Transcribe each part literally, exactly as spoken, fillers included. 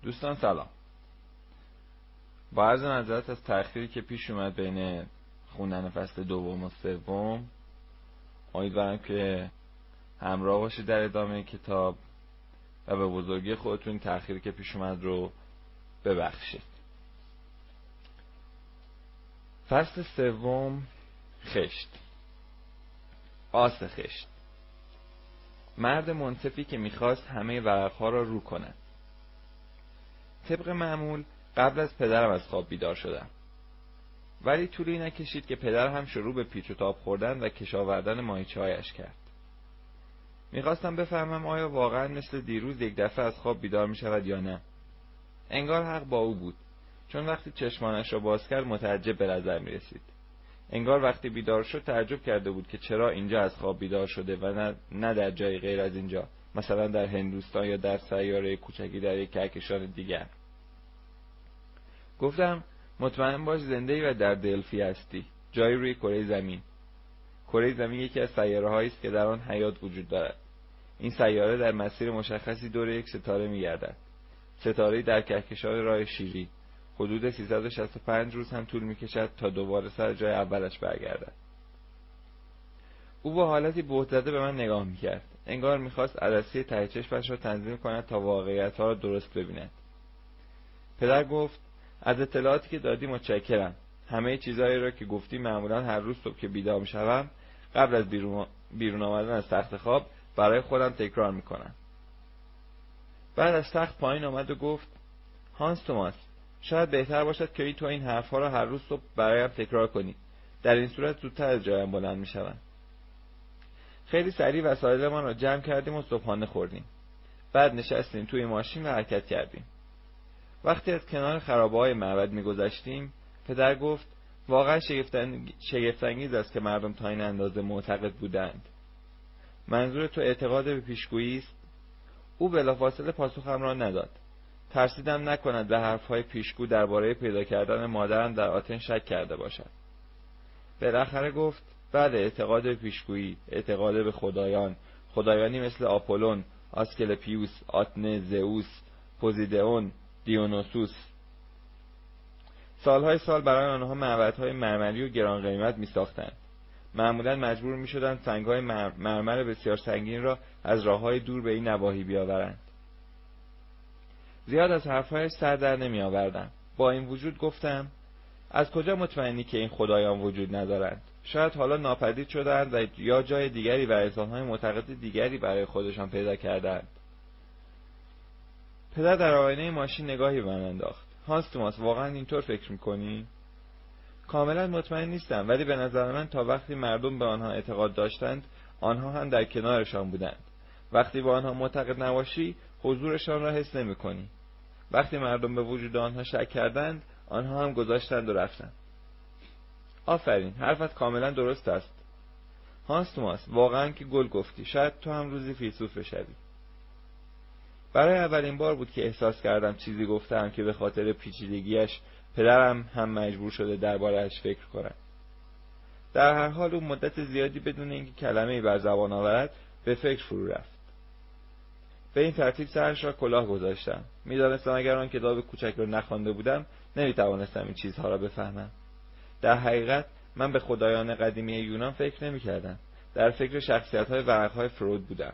دوستان سلام. با عرض معذرت از تأخیری که پیش اومد بین خوندن فصل دوم و سوم، امیدوارم که همراه باشید در ادامه کتاب و به بزرگی خودتون تأخیری که پیش اومد رو ببخشید. فصل سوم، خشت. آس خشت. مرد منصفی که میخواست همه ورقها را رو کند. طبق معمول قبل از پدرم از خواب بیدار شدم، ولی طولی نکشید که پدر هم شروع به پیچ و تاب خوردن و کش آوردن ماهیچه‌هایش کرد. میخواستم بفهمم آیا واقعا مثل دیروز یک دفعه از خواب بیدار میشود یا نه. انگار حق با او بود، چون وقتی چشمانش را باز کرد متعجب به نظر میرسید. انگار وقتی بیدار شد تعجب کرده بود که چرا اینجا از خواب بیدار شده و نه, نه در جای غیر از اینجا، مثلا در هندوستان یا در سیاره کوچکی در یک کهکشان دیگر. گفتم مطمئن باش زنده‌ای و در دلفی هستی، جایی روی کره زمین. کره زمین یکی از سیاره‌هایی است که در آن حیات وجود دارد. این سیاره در مسیر مشخصی دور یک ستاره می‌گردد. ستاره‌ای در کهکشان راه شیری. حدود سیصد و شصت و پنج روز هم طول می‌کشد تا دوباره سر جای اولش برگردد. او با حالتی بهت‌زده به من نگاه می‌کرد. انگار می‌خواست عدسه ته چشمش را تنظیم کند تا واقعیت‌ها را درست ببیند. پدر گفت از اطلاعاتی که دادی متشکرم. همه چیزهایی را که گفتی معمولا هر روز صبح که بیدار می‌شوم قبل از بیرون, بیرون آمدن از تخت خواب برای خودم تکرار می‌کنم. بعد از تخت پایین آمد و گفت هانس توماس، شاید بهتر باشد که تو این حرف‌ها را هر روز صبح برایم تکرار کنی. در این صورت زودتر از جایم بلند می‌شوم. خیلی سریع وسایلمان را جمع کردیم و صبحانه خوردیم. بعد نشستیم توی ماشین و حرکت کردیم. وقتی از کنار خرابه‌های معبد می‌گذشتیم، پدر گفت واقعا شگفت‌انگیز است که مردم تا این اندازه معتقد بودند. منظور تو اعتقاد به پیشگویی است؟ او بلافاصله پاسخم را نداد. ترسیدم نکند به حرف‌های پیشگو درباره پیدا کردن مادرم در آتن شک کرده باشد. بالاخره گفت بله، اعتقاد به پیشگویی، اعتقاد به خدایان، خدایانی مثل آپولون، آسکلپیوس، آتنه، زئوس، پوزیدئون، دیونوسوس. سالهای سال برای آنها معبدهای مرمری و گران قیمت می ساختند. معمولا مجبور می شدند سنگهای مرمر بسیار سنگین را از راههای دور به این نواحی بیاورند. زیاد از حرفهایش سر در نمی آوردم. با این وجود گفتم از کجا مطمئنی که این خدایان وجود ندارند؟ شاید حالا ناپدید شدند و یا جای دیگری و انسانهای معتقد دیگری برای خودشان پیدا کردند. پدر در آینه ماشین نگاهی به من انداخت. هانس توماس، واقعا اینطور فکر میکنی؟ کاملا مطمئن نیستم، ولی به نظر من تا وقتی مردم به آنها اعتقاد داشتند آنها هم در کنارشان بودند. وقتی با آنها معتقد نباشی حضورشان را حس نمی کنی. وقتی مردم به وجود آنها شک کردند آنها هم گذاشتند و رفتند. آفرین، حرفت کاملا درست است. هانس توماس، واقعا که گل گفتی. شاید تو هم روزی فیلسوف بشوی. برای اولین بار بود که احساس کردم چیزی گفتم که به خاطر پیچیدگیش پدرم هم مجبور شده درباره‌اش فکر کنم. در هر حال اون مدت زیادی بدون اینکه کلمه‌ای بر زبان آورد به فکر فرو رفت. به این ترتیب سرش را کلاه گذاشتم. می‌دانستم اگر آن کتاب کوچک را نخوانده بودم نمی‌توانستم این چیزها را بفهمم. در حقیقت من به خدایان قدیمی یونان فکر نمی‌کردم. در فکر شخصیت‌های ورق‌های فرود بودم.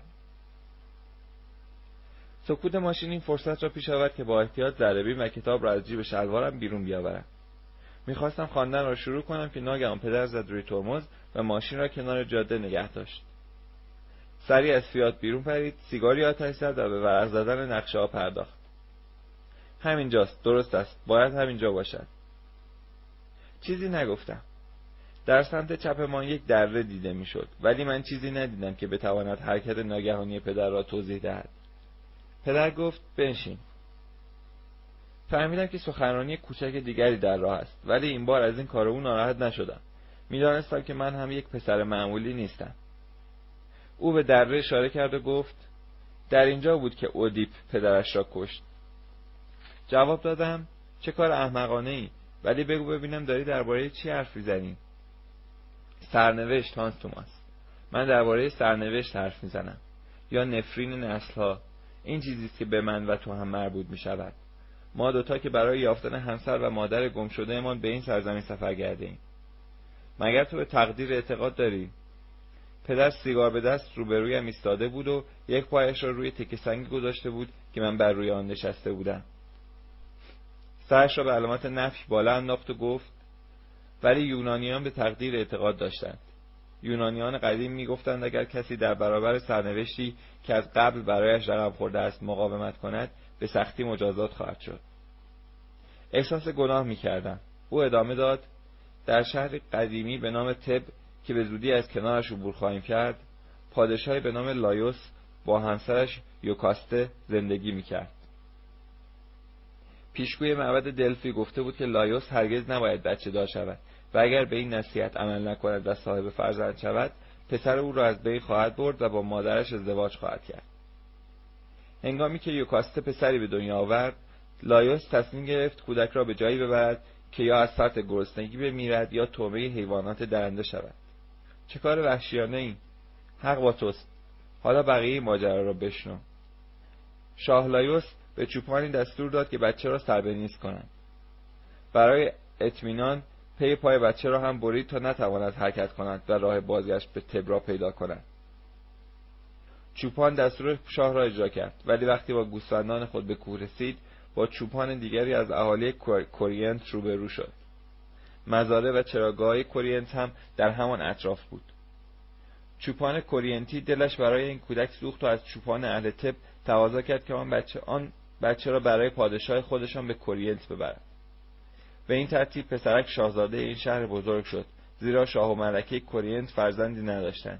سکوت ماشین این فرصت را پیش آورد که با احتیاط ضربیم و کتاب را از جیب شلوارم بیرون بیاورم. میخواستم خواندن را شروع کنم که ناگهان پدر زد روی ترمز و ماشین را کنار جاده نگه داشت. سریع از فیات بیرون پرید، سیگاری آتش زد و به ورق زدن نقشه ها پرداخت. همینجاست، درست است، باید همینجا باشد. چیزی نگفتم. در سمت چپمان یک دره دیده میشد، ولی من چیزی ندیدم که بتواند حرکت ناگهانی پدر را توضیح دهد. پدر گفت بنشین. فهمیدم که سخنرانی کوچک دیگری در راه است، ولی این بار از این کار او ناراحت نشدم. میدانستم که من هم یک پسر معمولی نیستم. او به دره اشاره کرد و گفت در اینجا بود که اودیپ پدرش را کشت. جواب دادم چه کار احمقانه ای، ولی بگو ببینم داری درباره چی حرف میزنی؟ سرنوشت هانس توماس. من درباره سرنوشت حرف میزنم، یا نفرین نسل‌ها. این چیزیست که به من و تو هم مربوط می شود. ما دوتا که برای یافتن همسر و مادر گم شدهمان به این سرزمین سفر کردیم. مگر تو به تقدیر اعتقاد داری؟ پدر سیگار به دست روبرویم ایستاده بود و یک پایش را روی تکه سنگی گذاشته بود که من بر روی آن نشسته بودم. سرش را به علامت نفی بالا انداخت و گفت: ولی یونانیان به تقدیر اعتقاد داشتند. یونانیان قدیم میگفتند اگر کسی در برابر سرنوشتی که از قبل برایش رقم خورده است مقاومت کند، به سختی مجازات خواهد شد. احساس گناه میکردم. او ادامه داد: در شهر قدیمی به نام تب که به زودی از کنارش عبور خواهیم کرد، پادشاهی به نام لایوس با همسرش یوکاسته زندگی میکرد. پیشگوی معبد دلفی گفته بود که لایوس هرگز نباید بچه دار شود و اگر به این نصیحت عمل نکند و صاحب فرزند شود، پسر او را از بین خواهد برد و با مادرش ازدواج خواهد کرد. هنگامی که یوکاسته پسری به دنیا آورد، لایوس تصمیم گرفت کودک را به جایی ببرد که یا از فرط گرسنگی بمیرد یا طعمه حیوانات درنده شود. چه کار وحشیانه این! حق با توست. حالا بقیه ماجرا را بشنو. شاه لایوس به چوپانی دستور داد که بچه را سربنیز کنند. برای اطمینان پی پای بچه را هم برید تا نتواند حرکت کند و راه بازگشت به تب را پیدا کند. چوپان دستور شاه را اجرا کرد، ولی وقتی با گوسفندان خود به کوه رسید، با چوپان دیگری از اهالی کورینت روبرو شد. مزارع و چراگاه‌های کورینت هم در همان اطراف بود. چوپان کورینتی دلش برای این کودک سوخت و از چوپان اهل تب تقاضا کرد که آن بچه آن بچه را برای پادشاه خودشان به کورینت ببرد. به این ترتیب پسرک شاهزاده این شهر بزرگ شد، زیرا شاه و ملکه کورینت فرزندی نداشتند.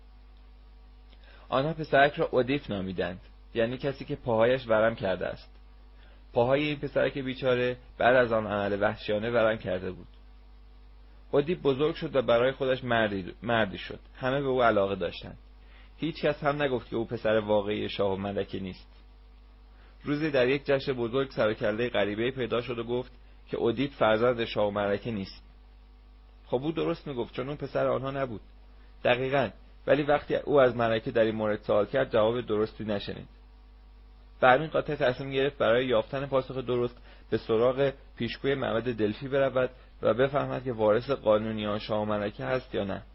آنها پسرک را اودیپ نامیدند، یعنی کسی که پاهایش ورم کرده است. پاهای این پسرک بیچاره بعد از آن عمل وحشیانه ورم کرده بود. اودیپ بزرگ شد و برای خودش مردی, مردی شد. همه به او علاقه داشتند. هیچ کس هم نگفت که او پسر واقعی شاه و ملکه نیست. روزی در یک جشن بزرگ سر و کله غریبه‌ای پیدا شد و گفت که اودیپ فرزند شاه و ملکه نیست. خب او درست میگفت، چون اون پسر آنها نبود. دقیقاً. ولی وقتی او از ملکه در این مورد سوال کرد، جواب درستی نشنید. به همین خاطر تصمیم گرفت برای یافتن پاسخ درست به سراغ پیشگوی معبد دلفی برود و بفهمد که وارث قانونی آن شاه و ملکه هست یا نه.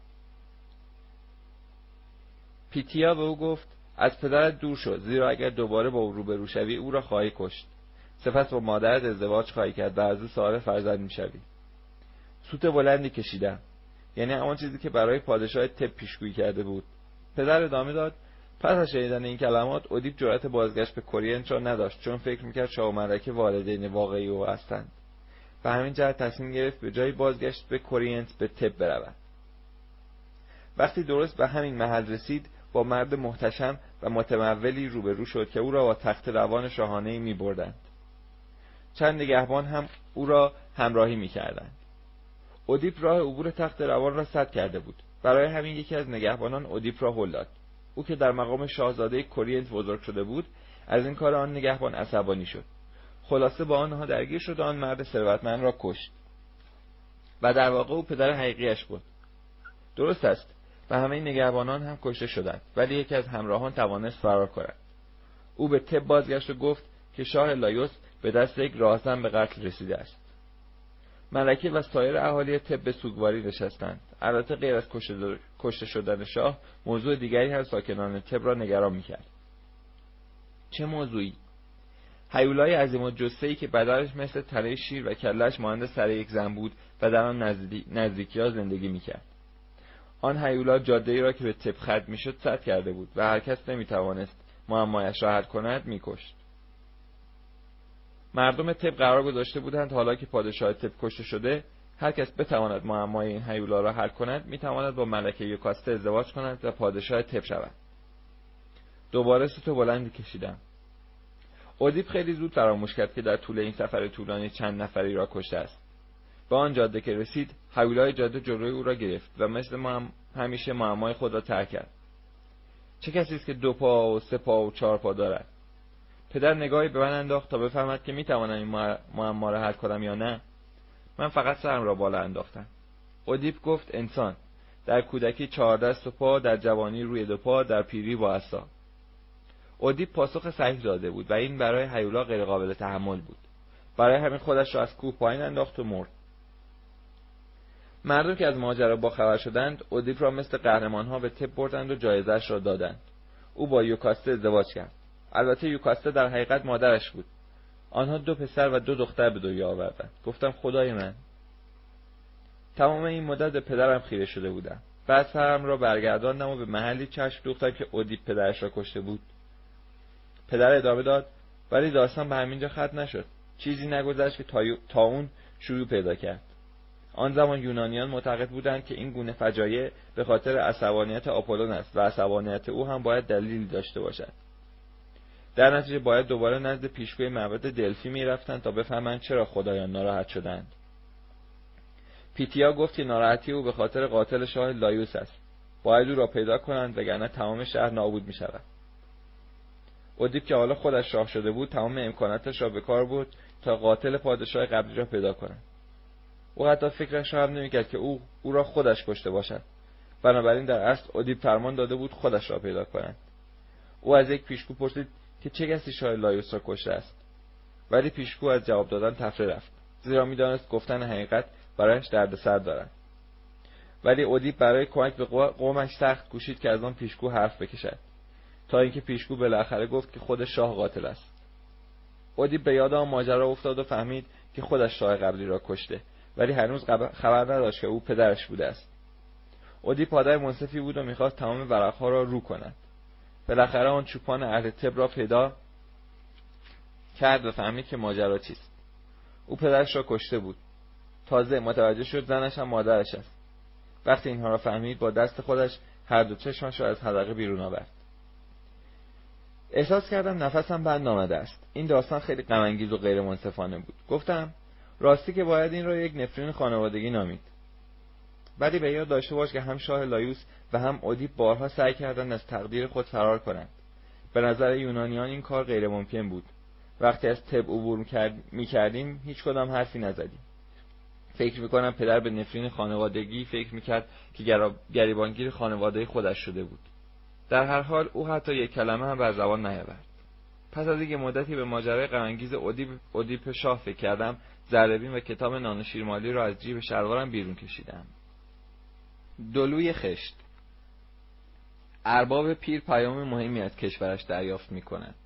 پیتیا به او گفت: از پدرت دور شو، زیرا اگر دوباره با او روبرو شوی او را خواهی کشت. سپس با مادرت ازدواج خواهی کرد و از او صاحب فرزند میشوی. سوت بلندی کشیدم، یعنی همان چیزی که برای پادشاه تب پیشگویی کرده بود. پدر ادامه داد: پس از شنیدن این کلمات اودیپ جرأت بازگشت به کورینت را نداشت، چون فکر میکرد شاه و ملکه والدین واقعی او هستند. و همین جهت تصمیم گرفت به جای بازگشت به کورینت به تب برود. وقتی درست به همین محل رسید، با مرد محتشم و متمولی روبرو شد که او را با تخت روان شاهانه‌ای می‌بردند. چند نگهبان هم او را همراهی می‌کردند. اودیپ راه عبور تخت روان را سد کرده بود. برای همین یکی از نگهبانان اودیپ را هل داد. او که در مقام شاهزاده کورینت بزرگ شده بود، از این کار آن نگهبان عصبانی شد. خلاصه با آنها درگیر شد و آن مرد ثروتمند را کشت. و در واقع او پدر حقیقیش بود. درست است. و همه نگهبانان هم کشته شدند، ولی یکی از همراهان توانست فرار کند. او به تب بازگشت و گفت که شاه لایوس به دست یک راهزن به قتل رسیده است. ملکه و سایر اهالی تب به سوگواری نشستند. البته غیر از کشته شدن شاه، موضوع دیگری هم ساکنان تب را نگران می‌کرد. چه موضوعی؟ هیولای عظیم‌الجثه‌ای که بدنش مثل تله شیر و کله‌اش مانند سر یک زن بود و در آن نزدیکی‌ها زندگی می‌کرد. آن هیولا جاده‌ای را که به تب ختم می‌شد سد کرده بود و هر کس نمی‌توانست معمایش را حل کند می‌کشت. مردم تب قرار گذاشته بودند حالا که پادشاه تب کشته شده، هر کس بتواند معمای این هیولا را حل کند می‌تواند با ملکه یوکاسته ازدواج کند و پادشاه تب شود. دوباره سوت بلندی کشیدم. اودیپ خیلی زود فراموش کرد که در طول این سفر طولانی چند نفری را کشته است. به آن جاده که رسید، هیولای جاده جلوی او را گرفت و مثل ما هم همیشه معمای خود را ترک کرد. چه کسی است که دو پا و سه پا و چهار پا دارد؟ پدر نگاهی به من انداخت تا بفهمد که میتوانم این معما را حل کنم یا نه. من فقط سرم را بالا انداختم. اودیپ گفت: انسان، در کودکی چهار دست و پا، در جوانی روی دو پا، در پیری با عصا. اودیپ پاسخ صحیح داده بود و این برای هیولا غیر قابل تحمل بود. برای همین خودش را از کوه پایین انداخت و مرد. مردم که از ماجرا باخبر شدند، اودیپ را مثل قهرمان‌ها به تب بردند و جایزه‌اش را دادند. او با یوکاسته ازدواج کرد. البته یوکاسته در حقیقت مادرش بود. آنها دو پسر و دو دختر به دنیا آوردند. گفتم خدای من. تمام این مدت به پدرم خیره شده بودم. بعد سرم را برگرداندم و به محلی چشم دوختم که اودیپ پدرش را کشته بود. پدر ادامه داد: ولی داستان به همینجا ختم نشد. چیزی نگذشت که تا اون شروع پیدا کرد. آن زمان یونانیان معتقد بودند که این گونه فجایع به خاطر عصبانیت آپولون است و عصبانیت او هم باید دلیلی داشته باشد. در نتیجه باید دوباره نزد پیشگوی معبد دلفی می رفتند تا بفهمند چرا خدایان ناراحت شدند. پیتیا گفت که ناراحتی او به خاطر قاتل شاه لایوس است. باید او را پیدا کنند وگرنه تمام شهر نابود می شود. اودیپ که حالا خودش شاه شده بود تمام امکاناتش را به کار برد تا قاتل پادشاه قبلی را پیدا کند. او حتی فکرش را هم نمی‌کرد که او او را خودش کشته باشد. بنابراین در اصل اودیپ فرمان داده بود خودش را پیدا کند. او از یک پیشگو پرسید که چه کسی شاه لایوس را کشته است. ولی پیشگو از جواب دادن تفره رفت، زیرا می‌دانست گفتن حقیقت برایش دردسر دارد. ولی اودیپ برای کمک به قومش سخت کوشید که از آن پیشگو حرف بکشد، تا اینکه پیشگو بالاخره گفت که خود شاه قاتل است. اودیپ به یاد آن ماجرا افتاد و فهمید که خودش شاه قبلی را کشته، ولی هنوز خبر نداشت که او پدرش بوده است. اودیپ آدم منصفی بود و می‌خواست تمام ورق‌ها را رو کند. بالاخره آن چوپان اهل طب را پیدا کرد و فهمید که ماجرا چیست. او پدرش را کشته بود. تازه متوجه شد زنش هم مادرش است. وقتی اینها را فهمید با دست خودش هر دو چشمش را از حلقه بیرون آورد. احساس کردم نفسم بند آمده است. این داستان خیلی غم انگیز و غیر منصفانه بود. گفتم راستی که باید این را یک نفرین خانوادگی نامید. ولی به یاد داشته باش که هم شاه لایوس و هم اودیپ بارها سعی کردند از تقدیر خود فرار کنند. به نظر یونانیان این کار غیر ممکن بود. وقتی از طب عبور می‌کردیم هیچ کدام حرفی نزدیم. فکر می‌کنم پدر به نفرین خانوادگی فکر می‌کرد که گریبانگیر خانواده خودش شده بود. در هر حال او حتی یک کلمه هم بر زبان نیاورد. پس از اینکه مدتی به ماجرای غم انگیز اودیپ اودیپ شاه فکر کردم، ذره‌بین و کتاب نان و شیرمالی را از جیب شلوارم بیرون کشیدم. دلوی خشت. ارباب پیر پیام مهمی از کشورش دریافت می‌کند.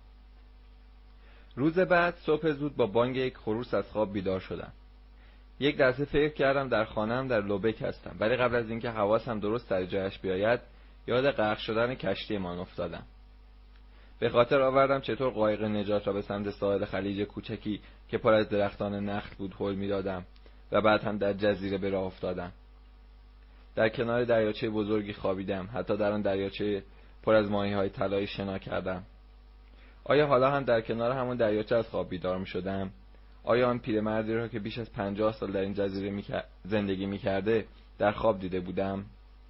روز بعد صبح زود با بانگ یک خروس از خواب بیدار شدم. یک لحظه فکر کردم در خانه‌ام در لوبک هستم، ولی قبل از اینکه حواسم درست سر جایش بیاید یاد غرق شدن کشتیمان افتادم. به خاطر آوردم چطور قایق نجات را به سمت ساحل خلیج کوچکی که پر از درختان نخل بود هل می‌دادم و بعد هم در جزیره به راه افتادم. در کنار دریاچه بزرگی خوابیدم، حتی در آن دریاچه پر از ماهی‌های طلایی شنا کردم. آیا حالا هم در کنار همون دریاچه از خواب بیدار می‌شدم؟ آیا آن پیرمردی را که بیش از پنجاه سال در این جزیره می... زندگی می‌کرده در خواب دیده بودم؟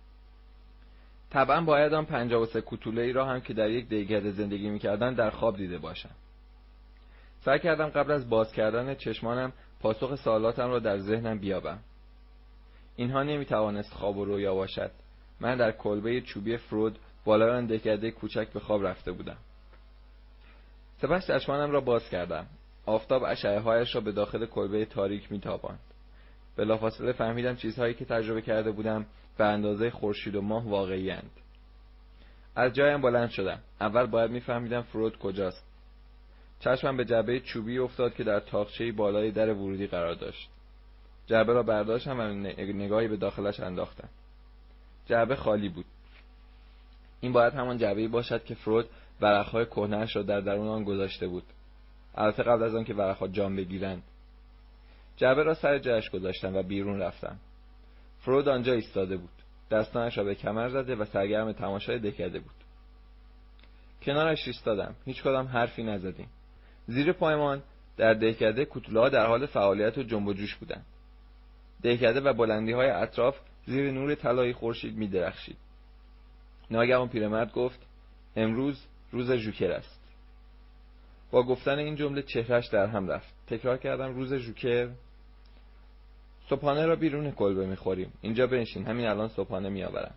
طبعا باید آن پنجاه و سه کوتوله‌ای را هم که در یک دهکده زندگی می‌کردند در خواب دیده باشم. سعی کردم قبل از باز کردن چشمانم پاسخ سوالاتم را در ذهنم بیابم. اینها نمی‌توانست خواب و رویا باشد. من در کلبه چوبی فرود بالای آن دهکده کوچک به خواب رفته بودم. سپس چشمانم را باز کردم. آفتاب اشعه‌هایش را به داخل کلبه تاریک می‌تاباند. بلافاصله فهمیدم چیزهایی که تجربه کرده بودم به اندازه خورشید و ماه واقعی‌اند. از جایم بلند شدم. اول باید می‌فهمیدم فرود کجاست. چشمم به جعبه چوبی افتاد که در تاقچه‌ای بالای در ورودی قرار داشت. جعبه را برداشتم و نگاهی به داخلش انداختم. جعبه خالی بود. این باید همان جعبه‌ای باشد که فرود ورق‌های کهنه‌اش را در درون آن گذاشته بود. البته قبل از آن که ورق‌ها جان بگیرند. جعبه را سر جایش گذاشتم و بیرون رفتم. فرود آنجا ایستاده بود. دستانش را به کمر زده و سرگرم تماشای دهکده بود. کنارش ایستادم. هیچ کدام حرفی نزدیم. زیر پایمان در دهکده کوتوله‌ها در حال فعالیت و جنب و جوش بودند. دهکده و بلندی‌های اطراف زیر نور طلایی خورشید می‌درخشید. ناگهان پیرمرد گفت: امروز روز ژوکر است. با گفتن این جمله چهرهش در هم رفت. تکرار کردم: روز ژوکر؟ صبحانه را بیرون کلبه می‌خوریم. اینجا بنشین، همین الان صبحانه می‌آورم.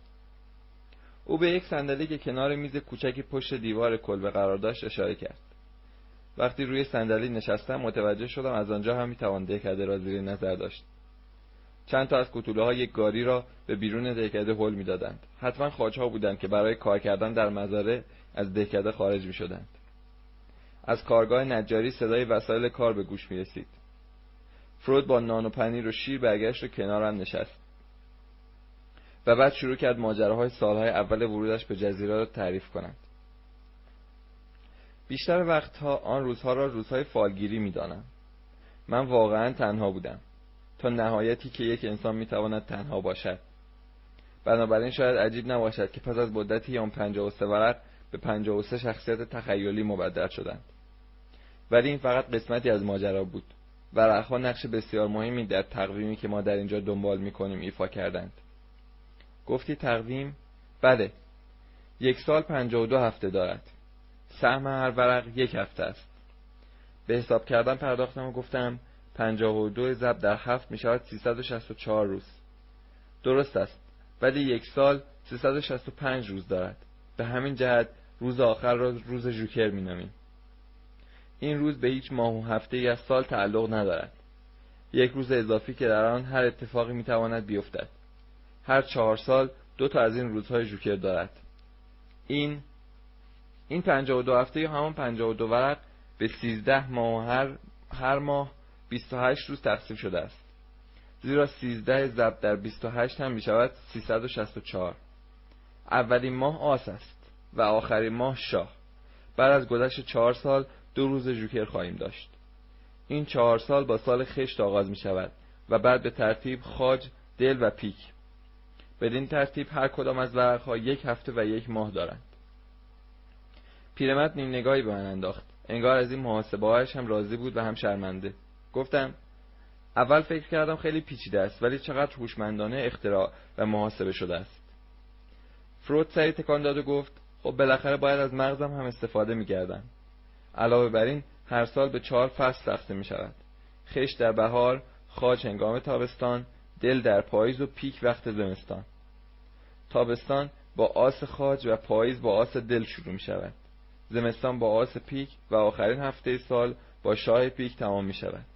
او به یک صندلی که کنار میز کوچکی پشت دیوار کلبه قرار داشت اشاره کرد. وقتی روی صندلی نشستم متوجه شدم از آنجا هم میتوان دهکده را زیر نظر داشت. چند تا از کوتوله ها یک گاری را به بیرون دهکده هل میدادند. حتما خواجها بودند که برای کار کردن در مزارع از دهکده خارج میشدند. از کارگاه نجاری صدای وسایل کار به گوش می رسید. فرود با نان و پنیر و شیر برگشت و کنارم نشست و بعد شروع کرد ماجراهای سالهای اول ورودش به جزیره را تعریف کند. بیشتر وقتها آن روزها را روزهای فالگیری می دانم. من واقعا تنها بودم، تا نهایتی که یک انسان می تواند تنها باشد. بنابراین شاید عجیب نباشد که پس از مدتی آن پنجاه و سه ورق به پنجاه و سه شخصیت تخیلی مبدل شدند. ولی این فقط قسمتی از ماجرا بود. ورقها نقش بسیار مهمی در تقویمی که ما در اینجا دنبال می‌کنیم ایفا کردند. گفتی تقویم؟ بله. یک سال پنجاه و دو هفته دارد. سهم هر ورق یک هفته است. به حساب کردن پرداختم و گفتم پنجاه و دو ضرب در هفت می‌شود سیصد و شصت و چهار روز. درست است. ولی یک سال سیصد و شصت و پنج روز دارد. به همین جهت روز آخر را روز ژوکر می‌نامیم. این روز به هیچ ماه و هفته‌ای از سال تعلق ندارد. یک روز اضافی که در آن هر اتفاقی میتواند بیفتد. هر چهار سال دو تا از این روزهای ژوکر دارد. این این پنجاه و دو هفته یا همان پنجاه و دو ورق به سیزده ماه و هر هر ماه بیست و هشت روز تقسیم شده است. زیرا سیزده ضرب در بیست و هشت هم میشود سیصد و شصت و چهار. اولین ماه آس است و آخرین ماه شاه. بعد از گذشت چهار سال دو روز ژوکر خواهیم داشت. این چهار سال با سال خشت آغاز می شود و بعد به ترتیب خاج، دل و پیک. بدین ترتیب هر کدام از ورقها یک هفته و یک ماه دارند. پیرمرد نیم نگاهی به من انداخت. انگار از این محاسبه‌هایش هم راضی بود و هم شرمنده. گفتم اول فکر کردم خیلی پیچیده است، ولی چقدر هوشمندانه اختراع و محاسبه شده است. فرود سری تکان داد و گفت خب بالاخره باید از مغزم هم استفاده می‌کردم. علاوه بر این هر سال به چهار فصل تقسیم می شود. خشت در بهار، خاج هنگام تابستان، دل در پاییز و پیک وقت زمستان. تابستان با آس خاج و پاییز با آس دل شروع می شود. زمستان با آس پیک و آخرین هفته سال با شاه پیک تمام می شود.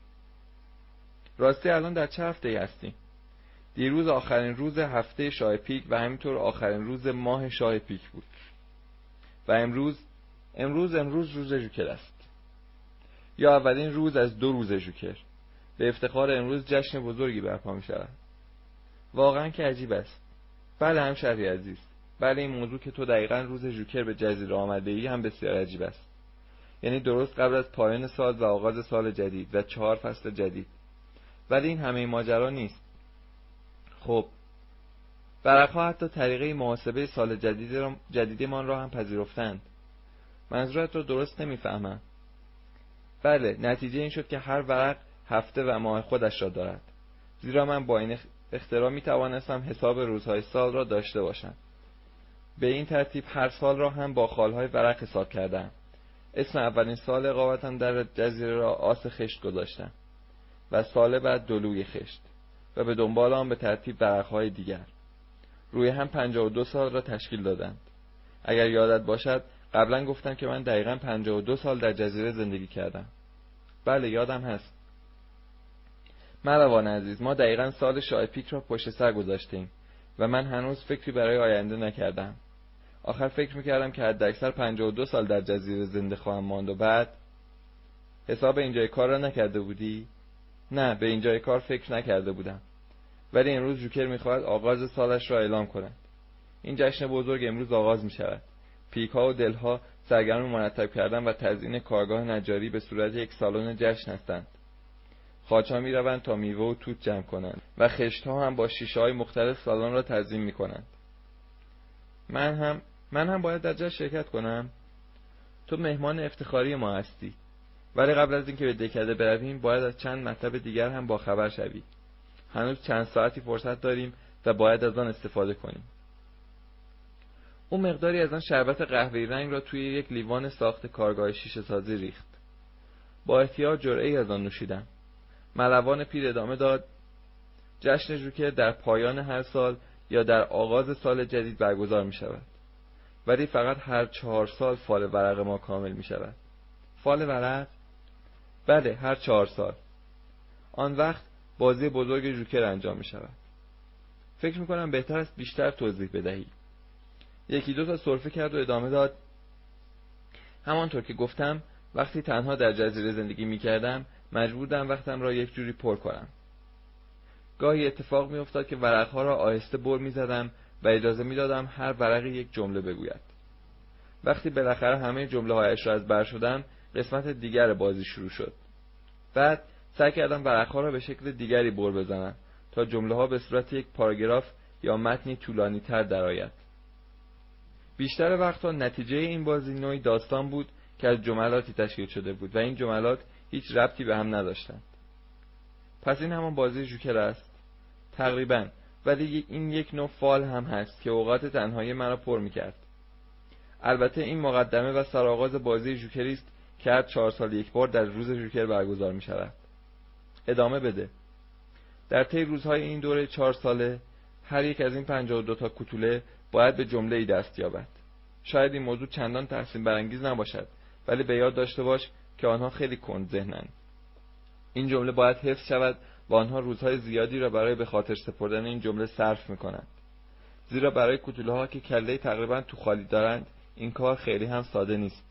راستی الان در چه هفته ای هستیم؟ دیروز آخرین روز هفته شاه پیک و همینطور آخرین روز ماه شاه پیک بود. و امروز امروز امروز روز ژوکر است. یا اولین روز از دو روز ژوکر. به افتخار امروز جشن بزرگی برپا می شود. واقعا که عجیب است. بله همشهری عزیز. بله این موضوع که تو دقیقاً روز ژوکر به جزیره آمده ای هم بسیار عجیب است. یعنی درست قبل از پایان سال و آغاز سال جدید و چهار فصل جدید. ولی این همه ماجرا نیست. خب ورقها حتی طریقه محاسبه سال جدید جدیدمان را هم پذیرفتند. منظورت رو درست نمیفهمم. بله نتیجه این شد که هر ورق هفته و ماه خودش را دارد. زیرا من با این اختراع می توانستم حساب روزهای سال را داشته باشم. به این ترتیب هر سال را هم با خالهای ورق حساب کردم. اسم اولین سال اقامتم در جزیره را آس خشت گذاشتم و سال بعد دلوی خشت و به دنبال آن به ترتیب ورقهای دیگر. روی هم پنجاه و دو سال را تشکیل دادند. اگر یادت باشد قبلا گفتم که من دقیقاً پنجاه و دو سال در جزیره زندگی کردم. بله یادم هست. مروان عزیز ما دقیقاً سال شاه پیک را پشت سر گذاشتیم و من هنوز فکری برای آینده نکردم. آخر فکر میکردم که حداکثر پنجاه و دو سال در جزیره زنده خواهم ماند و بعد. حساب اینجای کار را نکرده بودی؟ نه به اینجای کار فکر نکرده بودم. ولی امروز ژوکر میخواهد آغاز سالش را اعلام کند. این جشن بزرگ امروز آغاز میشود. پیک ها و دل ها سرگرم مرتب کردن و تزیین کارگاه نجاری به صورت یک سالن جشن هستند. خاچ ها می روند تا میوه و توت جمع کنند و خشت ها هم با شیشه های مختلف سالن را تزیین می کنند. من هم من هم باید در جشن شرکت کنم. تو مهمان افتخاری ما هستی. ولی قبل از اینکه به دهکده برویم باید از چند مطلب دیگر هم با خبر شوی. هنوز چند ساعتی فرصت داریم و باید از آن استفاده کنیم. او مقداری از آن شربت قهوه‌ای رنگ را توی یک لیوان ساخت کارگاه شیشه سازی ریخت. با احتیاط جرعه‌ای از آن نوشیدم. ملوان پیر ادامه داد: جشن ژوکر در پایان هر سال یا در آغاز سال جدید برگزار می شود. ولی فقط هر چهار سال فال ورق ما کامل می شود. فال ورق؟ بله، هر چهار سال. آن وقت بازی بزرگ جوکر انجام می شود. فکر می کنم بهتر است بیشتر توضیح بدهی. یکی دو تا سرفه کرد و ادامه داد: همانطور که گفتم وقتی تنها در جزیره زندگی می کردم مجبور بودم وقتم را یک جوری پر کنم. گاهی اتفاق می افتاد که ورقها را آهسته بر می زدم و اجازه می دادم هر ورقی یک جمله بگوید. وقتی بالاخره همه جمله هایش را از بر شدم، قسمت دیگر بازی شروع شد. بعد سعی کردم ورقها را به شکل دیگری بر بزنم تا جمله ها به صورت یک پاراگراف یا متنی طولانی تر درآید. بیشتر وقتها نتیجه این بازی نوعی داستان بود که از جملاتی تشکیل شده بود و این جملات هیچ ربطی به هم نداشتند. پس این همان بازی جوکر است؟ تقریباً، ولی این یک نوع فال هم هست که اوقات تنهایی مرا پر می‌کرد. البته این مقدمه و سرآغاز بازی جوکری است که هر چهار سال یک بار در روز جوکر برگزار می‌شود. ادامه بده. در طی روزهای این دوره چهار ساله هر یک از این پنجاه و دو تا کوتوله باید به جمله‌ای دست یابد. شاید این موضوع چندان تحسین برانگیز نباشد، ولی به یاد داشته باش که آنها خیلی کند ذهنند. این جمله باید حفظ شود و آنها روزهای زیادی را برای به خاطر سپردن این جمله صرف می‌کنند. زیرا برای کوتوله‌ها که کله تقریباً تو خالی دارند این کار خیلی هم ساده نیست.